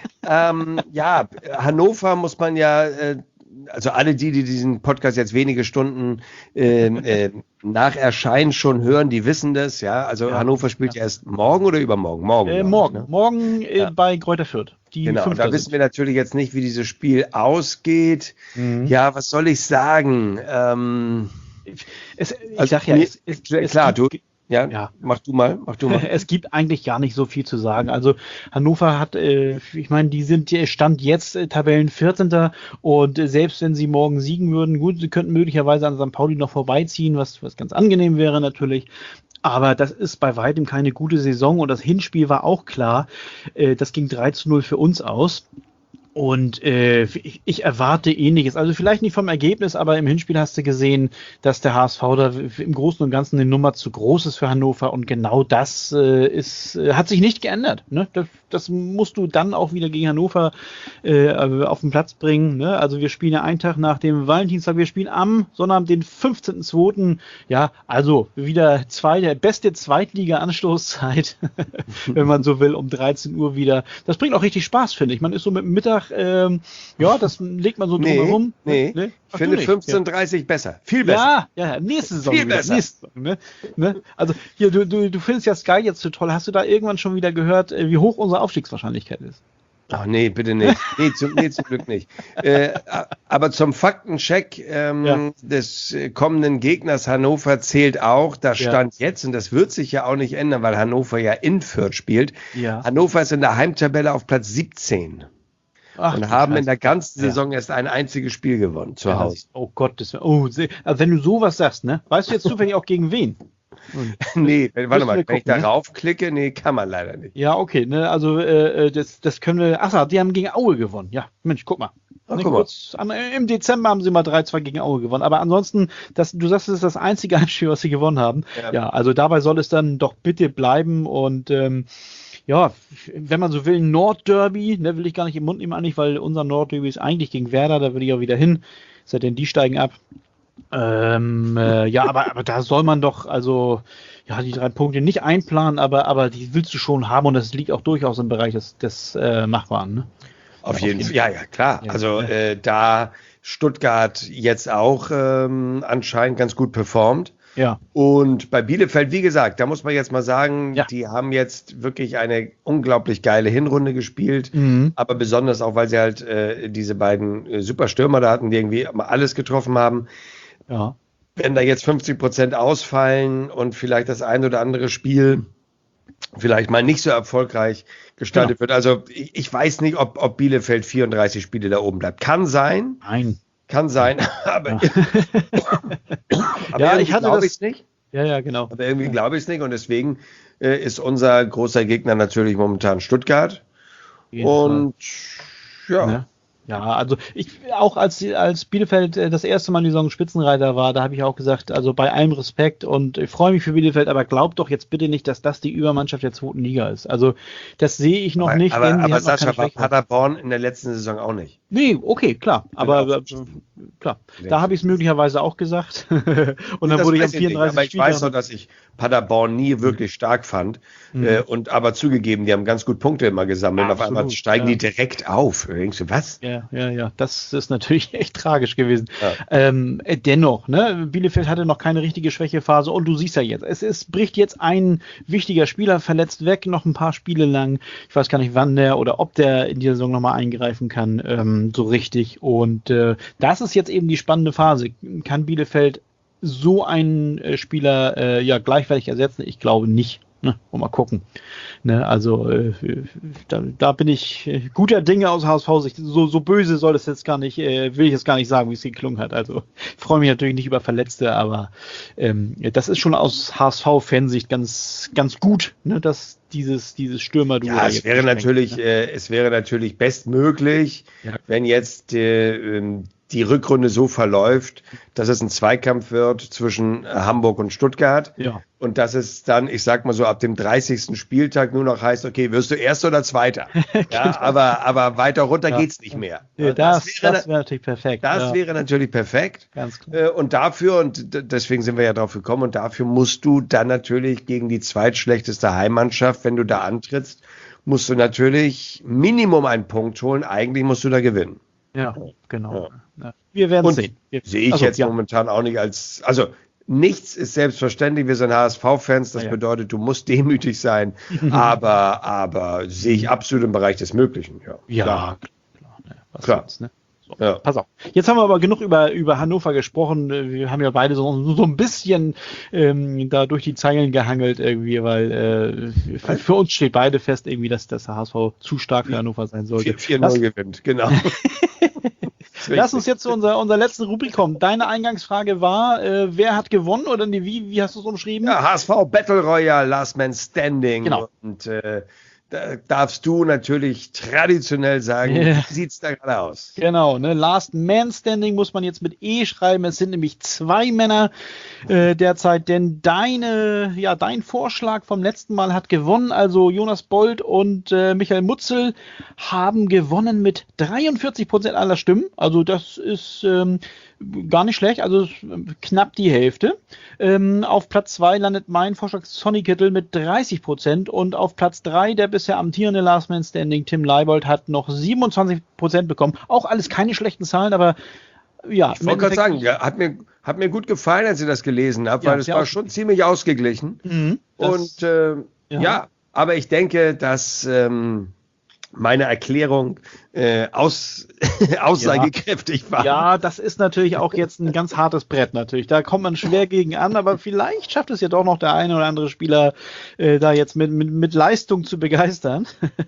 Hannover muss man also alle die diesen Podcast jetzt wenige Stunden nach Erscheinen schon hören, die wissen das, Also Hannover spielt ja erst morgen oder übermorgen? Morgen bei Greuther Fürth. Genau, und da wissen wir natürlich jetzt nicht, wie dieses Spiel ausgeht. Ja, was soll ich sagen? Mach du mal. Es gibt eigentlich gar nicht so viel zu sagen. Also Hannover hat, ich meine, die sind Stand jetzt Tabellen 14. Und selbst wenn sie morgen siegen würden, gut, sie könnten möglicherweise an St. Pauli noch vorbeiziehen, was ganz angenehm wäre natürlich. Aber das ist bei weitem keine gute Saison und das Hinspiel war auch klar. Das ging 3-0 für uns aus. Und ich erwarte Ähnliches. Also vielleicht nicht vom Ergebnis, aber im Hinspiel hast du gesehen, dass der HSV da im Großen und Ganzen eine Nummer zu groß ist für Hannover. Und genau das hat sich nicht geändert. Ne? Das musst du dann auch wieder gegen Hannover auf den Platz bringen. Ne? Also wir spielen ja einen Tag nach dem Valentinstag. Wir spielen am Sonnabend, den 15.02. Ja, also wieder beste Zweitliga-Anstoßzeit, wenn man so will, um 13 Uhr wieder. Das bringt auch richtig Spaß, finde ich. Man ist so mit dem Mittag, das legt man so drumherum. Nee. Ich finde 15:30 besser. Viel besser. Ja, nächste Saison. Viel besser. Ne? Also hier, du findest ja Sky jetzt so toll. Hast du da irgendwann schon wieder gehört, wie hoch unsere Aufstiegswahrscheinlichkeit ist? Ach nee, bitte nicht. Nee, zum Glück nicht. Aber zum Faktencheck des kommenden Gegners Hannover zählt auch, da stand jetzt, und das wird sich ja auch nicht ändern, weil Hannover ja in Fürth spielt. Ja. Hannover ist in der Heimtabelle auf Platz 17. Ach, und haben in der ganzen Saison erst ein einziges Spiel gewonnen zu Hause. Oh Gott, also wenn du sowas sagst, ne? Weißt du jetzt zufällig auch gegen wen? Nee, warte mal, wenn ich darauf klicke, nee, kann man leider nicht. Ja, okay, ne, also das können wir, die haben gegen Aue gewonnen. Ja, Mensch, guck mal. Im Dezember haben sie mal 3-2 gegen Aue gewonnen, aber ansonsten, du sagst, das ist das einzige Heimspiel, was sie gewonnen haben. Ja, also dabei soll es dann doch bitte bleiben und wenn man so will, Nordderby, ne, will ich gar nicht im Mund nehmen eigentlich, weil unser Nordderby ist eigentlich gegen Werder, da will ich auch wieder hin, seitdem die steigen ab. Aber da soll man doch, die 3 Punkte nicht einplanen, aber die willst du schon haben und das liegt auch durchaus im Bereich des Machbaren. Ne? Auf jeden Fall, ja, klar. Ja, also da Stuttgart jetzt auch anscheinend ganz gut performt. Ja. Und bei Bielefeld, wie gesagt, da muss man jetzt mal sagen, die haben jetzt wirklich eine unglaublich geile Hinrunde gespielt, aber besonders auch, weil sie halt diese beiden Superstürmer da hatten, die irgendwie mal alles getroffen haben. Ja. Wenn da jetzt 50% ausfallen und vielleicht das ein oder andere Spiel vielleicht mal nicht so erfolgreich gestaltet wird. Also ich weiß nicht, ob Bielefeld 34 Spiele da oben bleibt. Kann sein. Nein. Kann sein, aber, ich glaube es nicht. Ja, genau. Aber irgendwie glaube ich es nicht und deswegen ist unser großer Gegner natürlich momentan Stuttgart. Und ja. Ja, also auch als Bielefeld das erste Mal in die Saison Spitzenreiter war, da habe ich auch gesagt, also bei allem Respekt und ich freue mich für Bielefeld, aber glaubt doch jetzt bitte nicht, dass das die Übermannschaft der 2. Liga ist. Also das sehe ich noch nicht. Aber Sascha, war Paderborn in der letzten Saison auch nicht. Nee, okay, klar. Aber klar, da habe ich es möglicherweise auch gesagt. Und dann wurde ich am 34. Aber ich weiß noch, dass ich Paderborn nie wirklich stark fand. Und aber zugegeben, die haben ganz gut Punkte immer gesammelt. Und auf einmal steigen die direkt auf. Denkst du, was? Ja. Das ist natürlich echt tragisch gewesen. Ja. Dennoch, ne, Bielefeld hatte noch keine richtige Schwächephase. Und du siehst ja jetzt, es bricht jetzt ein wichtiger Spieler verletzt weg, noch ein paar Spiele lang. Ich weiß gar nicht, wann der oder ob der in dieser Saison nochmal eingreifen kann, so richtig. Und das ist jetzt eben die spannende Phase. Kann Bielefeld so einen Spieler gleichwertig ersetzen? Ich glaube nicht. Ne, mal gucken. Ne, also da bin ich guter Dinge aus HSV-Sicht. So böse soll es jetzt gar nicht, will ich es gar nicht sagen, wie es geklungen hat. Also ich freue mich natürlich nicht über Verletzte, aber das ist schon aus HSV-Fansicht ganz, ganz gut, ne, dass dieses Stürmer-Duo. Ja, es wäre natürlich bestmöglich, wenn jetzt die Rückrunde so verläuft, dass es ein Zweikampf wird zwischen Hamburg und Stuttgart. Ja. Und dass es dann, ich sag mal so, ab dem 30. Spieltag nur noch heißt, okay, wirst du Erster oder Zweiter? Ja, aber weiter runter geht's nicht mehr. Ja, das wäre natürlich perfekt. Das wäre natürlich perfekt. Ganz klar. Und deswegen sind wir ja drauf gekommen, und dafür musst du dann natürlich gegen die zweitschlechteste Heimmannschaft, wenn du da antrittst, musst du natürlich Minimum einen Punkt holen. Eigentlich musst du da gewinnen. Ja, genau. Ja. Wir werden sehen. Sehe ich jetzt momentan auch nicht also nichts ist selbstverständlich. Wir sind HSV-Fans, das bedeutet, du musst demütig sein, aber sehe ich absolut im Bereich des Möglichen. Ja, klar. Sonst, ne? So, pass auf. Jetzt haben wir aber genug über Hannover gesprochen. Wir haben ja beide so ein bisschen da durch die Zeilen gehangelt irgendwie, weil für uns steht beide fest irgendwie, dass das HSV zu stark für Hannover sein sollte. 4-0 gewinnt, genau. Lass uns jetzt zu unserer letzten Rubrik kommen. Deine Eingangsfrage war, wer hat gewonnen oder wie hast du es umschrieben? Ja, HSV Battle Royale, Last Man Standing. Genau. Und da darfst du natürlich traditionell sagen, wie sieht's da gerade aus? Genau, ne? Last Man Standing muss man jetzt mit E schreiben. Es sind nämlich 2 Männer derzeit, denn dein Vorschlag vom letzten Mal hat gewonnen. Also Jonas Bold und Michael Mutzel haben gewonnen mit 43% aller Stimmen. Also das ist gar nicht schlecht, also knapp die Hälfte. Auf Platz 2 landet mein Vorschlag Sonny Kittel mit 30% und auf Platz 3 der bisher amtierende Last Man Standing Tim Leibold hat noch 27% bekommen. Auch alles keine schlechten Zahlen, aber ja. Ich wollte gerade sagen, hat mir gut gefallen, als ich das gelesen habe, weil es war schon ziemlich ausgeglichen. Und aber ich denke, dass meine Erklärung aussagekräftig war. Ja, das ist natürlich auch jetzt ein ganz hartes Brett natürlich. Da kommt man schwer gegen an, aber vielleicht schafft es ja doch noch der eine oder andere Spieler, da jetzt mit Leistung zu begeistern.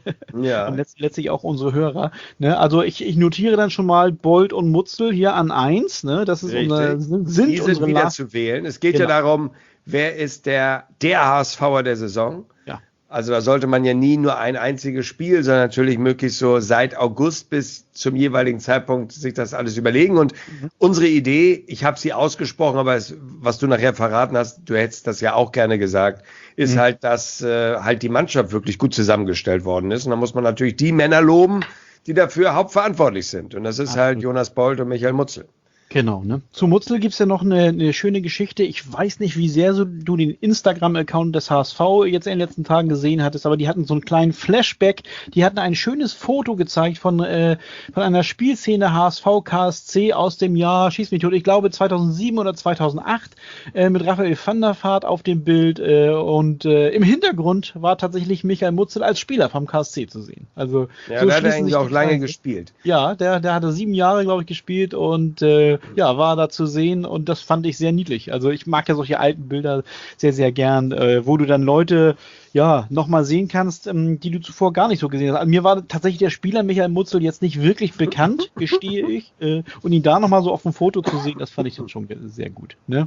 Ja. Und letztlich auch unsere Hörer. Ne? Also ich notiere dann schon mal Bold und Mutzel hier an 1. Ne? Das ist Richtig. sind unsere wieder zu wählen. Es geht ja darum, wer ist der HSVer der Saison. Ja. Also da sollte man ja nie nur ein einziges Spiel, sondern natürlich möglichst so seit August bis zum jeweiligen Zeitpunkt sich das alles überlegen. Und unsere Idee, ich habe sie ausgesprochen, aber was du nachher verraten hast, du hättest das ja auch gerne gesagt, ist halt, dass halt die Mannschaft wirklich gut zusammengestellt worden ist. Und da muss man natürlich die Männer loben, die dafür hauptverantwortlich sind. Und das ist halt Jonas Bold und Michael Mutzel. Genau, ne? Zu Mutzel gibt's ja noch eine schöne Geschichte. Ich weiß nicht, wie sehr du den Instagram-Account des HSV jetzt in den letzten Tagen gesehen hattest, aber die hatten so einen kleinen Flashback. Die hatten ein schönes Foto gezeigt von einer Spielszene HSV KSC aus dem Jahr, schieß mich tot, ich glaube 2007 oder 2008, mit Raphael van der Vaart auf dem Bild und im Hintergrund war tatsächlich Michael Mutzel als Spieler vom KSC zu sehen. Also ja, so da hat er eigentlich auch lange gespielt. Ja, der hatte 7 Jahre, glaube ich, gespielt und war da zu sehen und das fand ich sehr niedlich. Also ich mag ja solche alten Bilder sehr, sehr gern, wo du dann Leute nochmal sehen kannst, die du zuvor gar nicht so gesehen hast. Also mir war tatsächlich der Spieler Michael Mutzel jetzt nicht wirklich bekannt, gestehe ich. Und ihn da nochmal so auf dem Foto zu sehen, das fand ich dann schon sehr gut. Ne?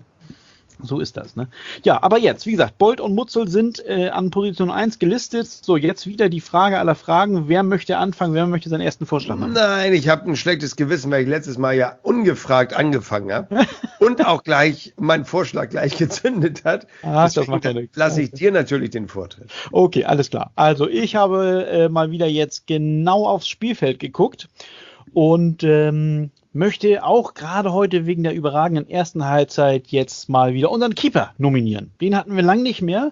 So ist das, ne? Ja, aber jetzt, wie gesagt, Bold und Mutzel sind an Position 1 gelistet. So, jetzt wieder die Frage aller Fragen. Wer möchte anfangen? Wer möchte seinen ersten Vorschlag machen? Nein, ich habe ein schlechtes Gewissen, weil ich letztes Mal ja ungefragt angefangen habe und auch gleich meinen Vorschlag gleich gezündet hat. Das macht ja nichts. Lasse ich dir natürlich den Vortritt. Okay, alles klar. Also ich habe mal wieder jetzt genau aufs Spielfeld geguckt und möchte auch gerade heute wegen der überragenden ersten Halbzeit jetzt mal wieder unseren Keeper nominieren. Den hatten wir lang nicht mehr.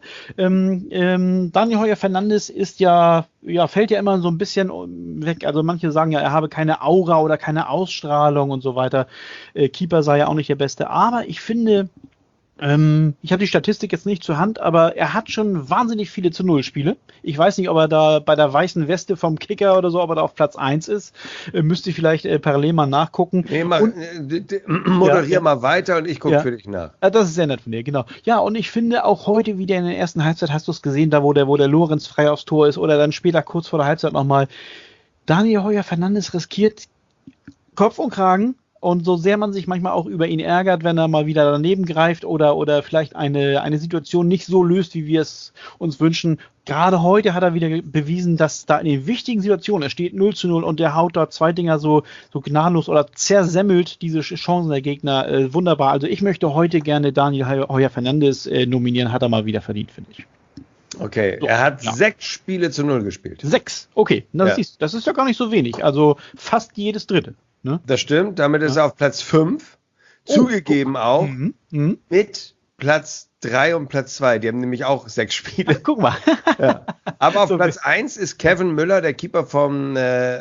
Daniel Heuer Fernandes ist fällt ja immer so ein bisschen weg. Also manche sagen ja, er habe keine Aura oder keine Ausstrahlung und so weiter. Keeper sei ja auch nicht der Beste. Aber ich finde, ich habe die Statistik jetzt nicht zur Hand, aber er hat schon wahnsinnig viele zu Null Spiele. Ich weiß nicht, ob er da bei der weißen Weste vom Kicker oder so, ob er da auf Platz 1 ist. Müsste ich vielleicht parallel mal nachgucken. Nee, moderier mal weiter und ich gucke für dich nach. Das ist sehr nett von dir, genau. Ja, und ich finde auch heute wieder in der ersten Halbzeit, hast du es gesehen, da wo der Lorenz frei aufs Tor ist oder dann später kurz vor der Halbzeit nochmal, Daniel Heuer Fernandes riskiert Kopf und Kragen. Und so sehr man sich manchmal auch über ihn ärgert, wenn er mal wieder daneben greift oder vielleicht eine Situation nicht so löst, wie wir es uns wünschen. Gerade heute hat er wieder bewiesen, dass da in den wichtigen Situationen, er steht 0:0 und der haut da 2 Dinger so gnadenlos oder zersemmelt diese Chancen der Gegner. Wunderbar. Also ich möchte heute gerne Daniel Heuer Fernandes nominieren, hat er mal wieder verdient, finde ich. Okay, so, er hat 6 Spiele zu 0 gespielt. 6, okay. Das ist ja gar nicht so wenig. Also fast jedes dritte. Ne? Das stimmt, damit ist er auf Platz 5. Zugegeben auch mit Platz 3 und Platz 2. Die haben nämlich auch 6 Spiele. Ach, guck mal. Aber auf Platz 1 ist Kevin Müller, der Keeper von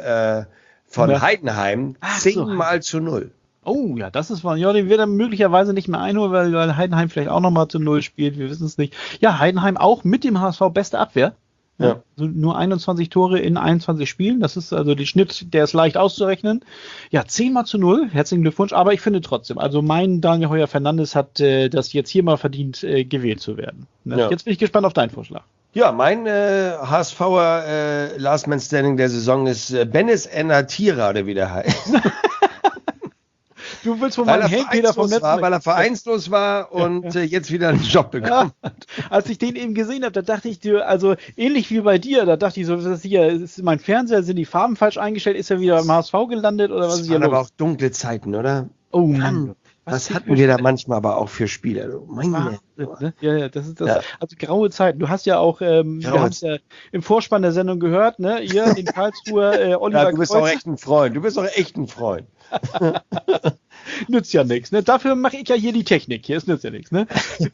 Heidenheim, 10-mal zu 0. Oh ja, das ist wahr. Ja, den wird er möglicherweise nicht mehr einholen, weil Heidenheim vielleicht auch nochmal zu 0 spielt. Wir wissen es nicht. Ja, Heidenheim auch mit dem HSV beste Abwehr. Ja. Also nur 21 Tore in 21 Spielen. Das ist also der Schnitt, der ist leicht auszurechnen. Ja, 10-mal zu 0. Herzlichen Glückwunsch. Aber ich finde trotzdem, also mein Daniel Heuer Fernandes hat das jetzt hier mal verdient, gewählt zu werden. Ne? Ja. Jetzt bin ich gespannt auf deinen Vorschlag. Ja, mein HSVer Last Man Standing der Saison ist Benes Enatira, der wieder heißt. Du willst von meinem Peter vom Netz weil er vereinslos war und jetzt wieder einen Job bekommen hat. Als ich den eben gesehen habe, da dachte ich dir, also ähnlich wie bei dir, da dachte ich so, das hier ist mein Fernseher, sind die Farben falsch eingestellt, ist er wieder beim HSV gelandet oder was ist hier los? Aber auch dunkle Zeiten, oder? Oh Mann. Was hatten wir da manchmal aber auch für Spiele? Meine. Ja, das ist das. Ja. Also graue Zeiten. Du hast ja auch, wir haben es ja im Vorspann der Sendung gehört, ne? Ihr, den Karlsruher, Oliver du bist Kreuzer. Auch echt ein Freund. Du bist auch echt ein Freund. Nützt ja nichts, ne? Dafür mache ich ja hier die Technik. Hier, es nützt ja nichts, ne?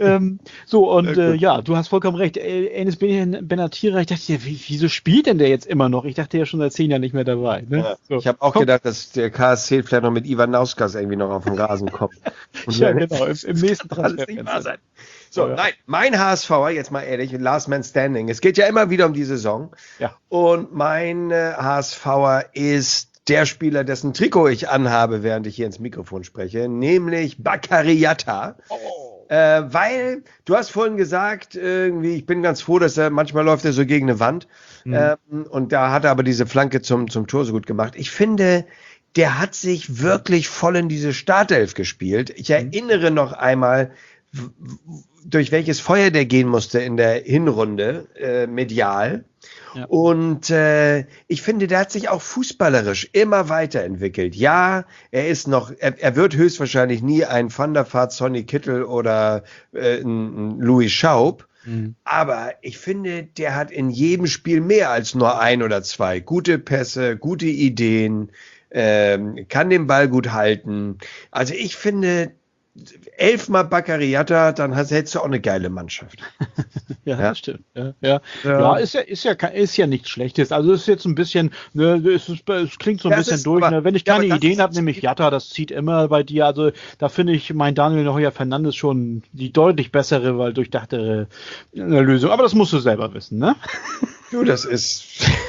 Du hast vollkommen recht. Enes Benatira, ich dachte, wieso spielt denn der jetzt immer noch? Ich dachte ja schon seit 10 Jahren nicht mehr dabei. Ne? Ja, so. Ich habe auch gedacht, dass der KSC vielleicht noch mit Ivan Nauskas irgendwie noch auf den Rasen kommt. Ja, genau, im nächsten Transfer. So, nein, mein HSVer, jetzt mal ehrlich, Last Man Standing. Es geht ja immer wieder um die Saison. Ja. Und mein HSVer ist der Spieler, dessen Trikot ich anhabe, während ich hier ins Mikrofon spreche, nämlich Bakary Yatta. Weil, du hast vorhin gesagt, irgendwie, ich bin ganz froh, dass manchmal läuft er so gegen eine Wand. Und da hat er aber diese Flanke zum Tor so gut gemacht. Ich finde, der hat sich wirklich voll in diese Startelf gespielt. Ich erinnere noch einmal, durch welches Feuer der gehen musste in der Hinrunde, medial. Ja. Und ich finde, der hat sich auch fußballerisch immer weiterentwickelt. Ja, er wird höchstwahrscheinlich nie ein Van der Vaart, Sonny Kittel oder ein Louis Schaub. Aber ich finde, der hat in jedem Spiel mehr als nur ein oder zwei gute Pässe, gute Ideen, kann den Ball gut halten. Also ich finde, 11-mal Bakary Yatta, dann hättest du auch eine geile Mannschaft. Ja, das stimmt. Ja, ist ja nichts Schlechtes. Also es ist jetzt ein bisschen, ne, es klingt so ein bisschen durch. Ne? Wenn ich keine Ideen habe, nämlich Yatta, das zieht immer bei dir. Also da finde ich mein Daniel Neuer Fernandes schon die deutlich bessere, weil durchdachtere Lösung. Aber das musst du selber wissen, ne? Du, das ist...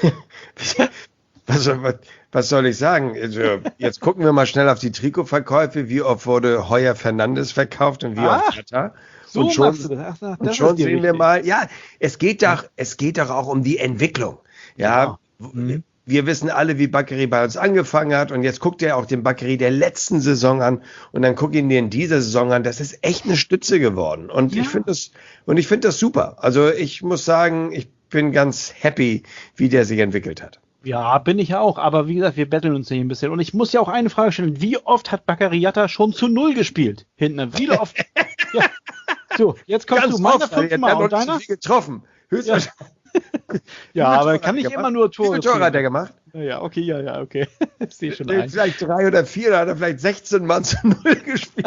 Was soll ich sagen? Also, jetzt gucken wir mal schnell auf die Trikotverkäufe. Wie oft wurde Heuer Fernandes verkauft und wie oft Yatta? So und schon sehen wir mal, ja, es geht doch auch um die Entwicklung. Ja, wir wissen alle, wie Bakary bei uns angefangen hat und jetzt guckt ihr auch den Bakary der letzten Saison an und dann guckt ihn dir in dieser Saison an. Das ist echt eine Stütze geworden und ich finde das super. Also ich muss sagen, ich bin ganz happy, wie der sich entwickelt hat. Ja, bin ich auch, aber wie gesagt, wir betteln uns hier ein bisschen. Und ich muss ja auch eine Frage stellen, wie oft hat Bakary Yatta schon zu 0 gespielt? Hinten, wie oft? Ja. So, jetzt kommst ganz du, meiner 5-mal und deiner? Getroffen. Ja, aber kann nicht immer nur Tore. Wie viele Tore hat er gemacht? Ja, okay. Ich sehe schon ein. Vielleicht 3 oder 4, da hat er vielleicht 16 Mal zu 0 gespielt.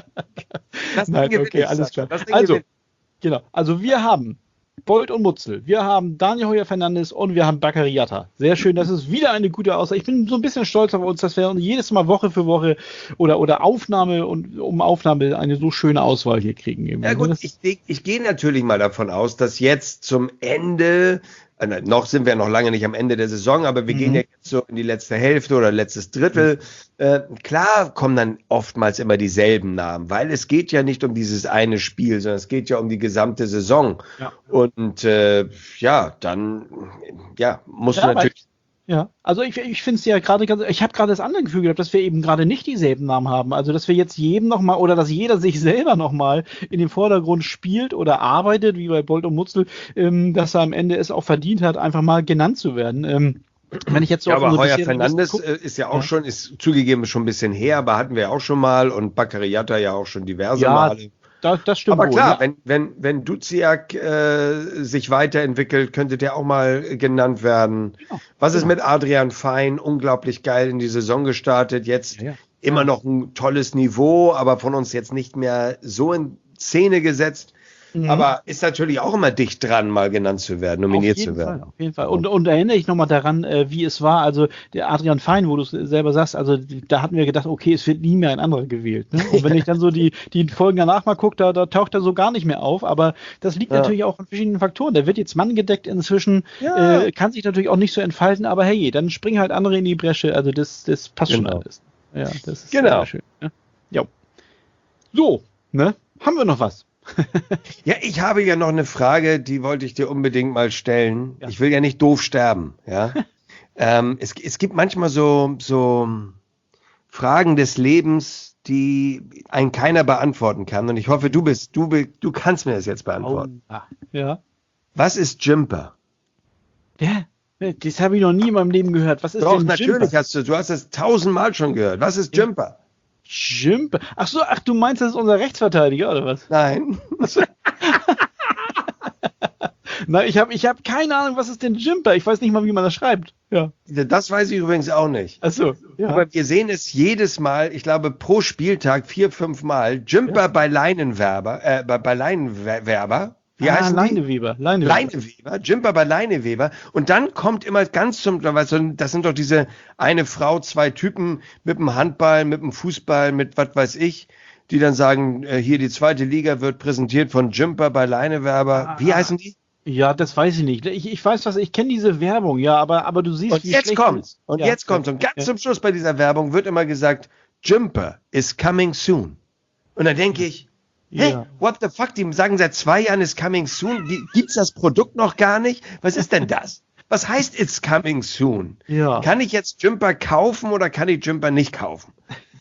Nein, okay, alles klar. Also, genau, also wir haben Bold und Mutzel. Wir haben Daniel Heuer Fernandes und wir haben Bakary Yatta. Sehr schön, das ist wieder eine gute Auswahl. Ich bin so ein bisschen stolz auf uns, dass wir jedes Mal Woche für Woche oder Aufnahme und um Aufnahme eine so schöne Auswahl hier kriegen. Ja gut, ich gehe natürlich mal davon aus, dass jetzt zum Ende, noch sind wir noch lange nicht am Ende der Saison, aber wir gehen ja jetzt so in die letzte Hälfte oder letztes Drittel. Klar kommen dann oftmals immer dieselben Namen, weil es geht ja nicht um dieses eine Spiel, sondern es geht ja um die gesamte Saison. Ja. Und dann musst du natürlich... Ja, also ich finde es ja gerade ich habe gerade das andere Gefühl gehabt, dass wir eben gerade nicht dieselben Namen haben. Also dass wir jetzt jedem nochmal oder dass jeder sich selber nochmal in den Vordergrund spielt oder arbeitet, wie bei Bold und Mutzel, dass er am Ende es auch verdient hat, einfach mal genannt zu werden. Wenn ich jetzt so aber Heuer Fernandes ist ja auch schon, ist zugegeben schon ein bisschen her, aber hatten wir auch schon mal und Bakary Yatta ja auch schon diverse Male. Das stimmt. Aber klar, wohl, ja. wenn Duziak sich weiterentwickelt, könnte der auch mal genannt werden. Genau. Was ist mit Adrian Fein? Unglaublich geil in die Saison gestartet. Jetzt immer noch ein tolles Niveau, aber von uns jetzt nicht mehr so in Szene gesetzt. Aber ist natürlich auch immer dicht dran, mal genannt zu werden, nominiert zu werden. Auf jeden Fall. Und erinnere ich nochmal daran, wie es war, also der Adrian Fein, wo du es selber sagst, also da hatten wir gedacht, okay, es wird nie mehr ein anderer gewählt. Ne? Und wenn ich dann so die Folgen danach mal gucke, da taucht er so gar nicht mehr auf, aber das liegt natürlich auch an verschiedenen Faktoren. Der wird jetzt manngedeckt inzwischen, kann sich natürlich auch nicht so entfalten, aber hey, dann springen halt andere in die Bresche, also das passt schon alles. Ja, das ist sehr schön. Ne? Ja. So, ne? Haben wir noch was? Ja, ich habe ja noch eine Frage, die wollte ich dir unbedingt mal stellen. Ja. Ich will ja nicht doof sterben, ja. Es gibt manchmal so Fragen des Lebens, die einen keiner beantworten kann. Und ich hoffe, du kannst mir das jetzt beantworten. Ja. Was ist Jumper? Ja, das habe ich noch nie in meinem Leben gehört. Was ist denn Jumper? Natürlich du hast es 1000-mal schon gehört. Was ist Jumper? Jumper? Ach, du meinst, das ist unser Rechtsverteidiger, oder was? Nein. Na, ich hab keine Ahnung, was ist denn Jumper? Ich weiß nicht mal, wie man das schreibt. Ja. Das weiß ich übrigens auch nicht. Ach so, ja. Aber wir sehen es jedes Mal, ich glaube pro Spieltag 4-5 Mal. Jumper bei Leinenwerber. Wie heißt Leineweber. Leineweber, Jumper bei Leineweber. Und dann kommt immer ganz das sind doch diese eine Frau, 2 Typen mit dem Handball, mit dem Fußball, mit was weiß ich, die dann sagen, hier die zweite Liga wird präsentiert von Jumper bei Leinewerber. Wie heißen die? Ja, das weiß ich nicht. Ich weiß was, ich kenne diese Werbung, ja, aber du siehst, Und jetzt kommt's. Und jetzt kommt's. Und ganz zum Schluss bei dieser Werbung wird immer gesagt, Jumper is coming soon. Und dann denke ich, what the fuck, die sagen seit 2 Jahren is coming soon. Gibt's das Produkt noch gar nicht? Was ist denn das? Was heißt it's coming soon? Ja. Kann ich jetzt Jumper kaufen oder kann ich Jumper nicht kaufen?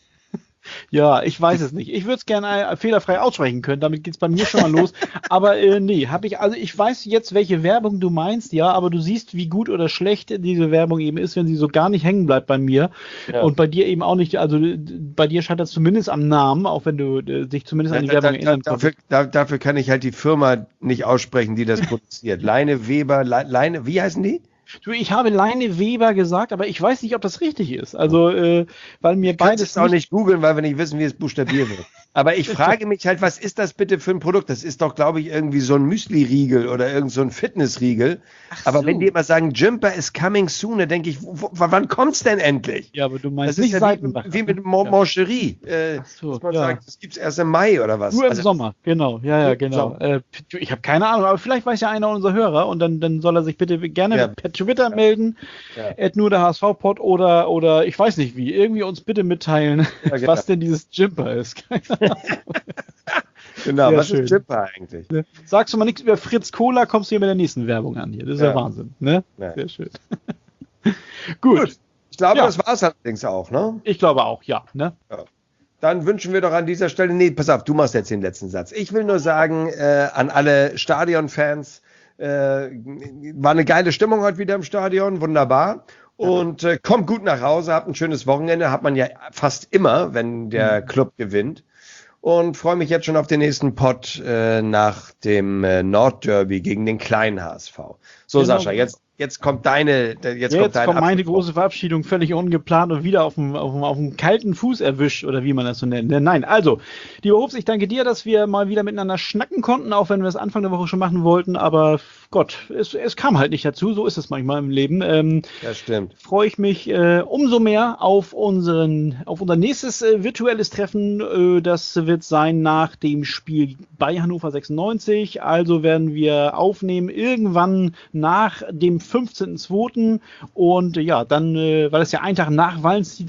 Ja, ich weiß es nicht. Ich würde es gerne fehlerfrei aussprechen können, damit geht's bei mir schon mal los. Aber nee, ich weiß jetzt, welche Werbung du meinst, ja, aber du siehst, wie gut oder schlecht diese Werbung eben ist, wenn sie so gar nicht hängen bleibt bei mir. Ja. Und bei dir eben auch nicht, also bei dir scheint das zumindest am Namen, auch wenn du dich zumindest an die Werbung erinnern kannst. Dafür kann ich halt die Firma nicht aussprechen, die das produziert. Leine Weber, wie heißen die? Du, ich habe Leine Weber gesagt, aber ich weiß nicht, ob das richtig ist. Also, weil mir beides auch nicht googeln, weil wir nicht wissen, wie es buchstabiert wird. Aber ich frage mich halt, was ist das bitte für ein Produkt? Das ist doch, glaube ich, irgendwie so ein Müsli-Riegel oder irgend so ein Fitnessriegel. Aber wenn die immer sagen, Jumper is coming soon, dann denke ich, wann kommt's denn endlich? Ja, aber du meinst das ist nicht wie mit Mancherie. Muss man sagen, das gibt's erst im Mai oder was? Nur im Sommer, genau. Ja, genau. Ich habe keine Ahnung, aber vielleicht weiß ja einer unserer Hörer und dann soll er sich bitte gerne per Twitter melden, nur der HSV-Pod oder ich weiß nicht wie, irgendwie uns bitte mitteilen, was denn dieses Jumper ist. Genau, sehr was schön. ist Jumper eigentlich? Sagst du mal nichts über Fritz Cola, kommst du hier mit der nächsten Werbung an hier. Das ist ja Wahnsinn, ne? Ja. Sehr schön. Gut. Ich glaube, das war es allerdings auch, ne? Ich glaube auch, ja. Ne? Ja. Dann wünschen wir doch an dieser Stelle, pass auf, du machst jetzt den letzten Satz. Ich will nur sagen, an alle Stadionfans, war eine geile Stimmung heute wieder im Stadion, wunderbar. Und kommt gut nach Hause, habt ein schönes Wochenende, hat man ja fast immer, wenn der Club gewinnt. Und freue mich jetzt schon auf den nächsten Pod nach dem Nordderby gegen den kleinen HSV. So, genau. Sascha, jetzt kommt deine. Jetzt kommt meine große Verabschiedung, völlig ungeplant und wieder auf dem kalten Fuß erwischt, oder wie man das so nennt. Nein, also, lieber Hofs, ich danke dir, dass wir mal wieder miteinander schnacken konnten, auch wenn wir es Anfang der Woche schon machen wollten, aber Gott, es kam halt nicht dazu, so ist es manchmal im Leben. Das stimmt. Freue ich mich umso mehr auf unser nächstes virtuelles Treffen. Das wird sein nach dem Spiel bei Hannover 96. Also werden wir aufnehmen irgendwann nach dem 15.02. Und ja, dann, weil es ja ein Tag nach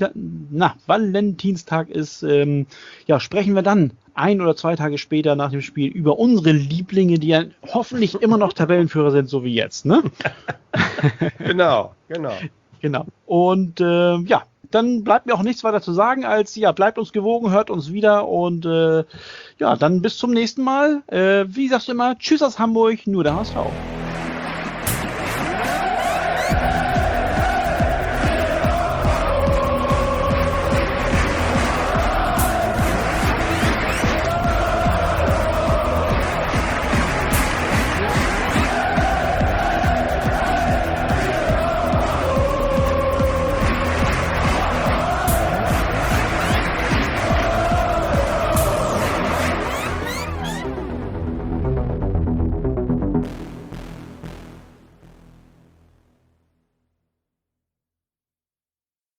Valentinstag ist, sprechen wir dann 1 oder 2 Tage später nach dem Spiel über unsere Lieblinge, die ja hoffentlich immer noch Tabellenführer sind, so wie jetzt, ne? Genau. Und dann bleibt mir auch nichts weiter zu sagen, als bleibt uns gewogen, hört uns wieder und dann bis zum nächsten Mal. Wie sagst du immer, tschüss aus Hamburg, nur der HSV.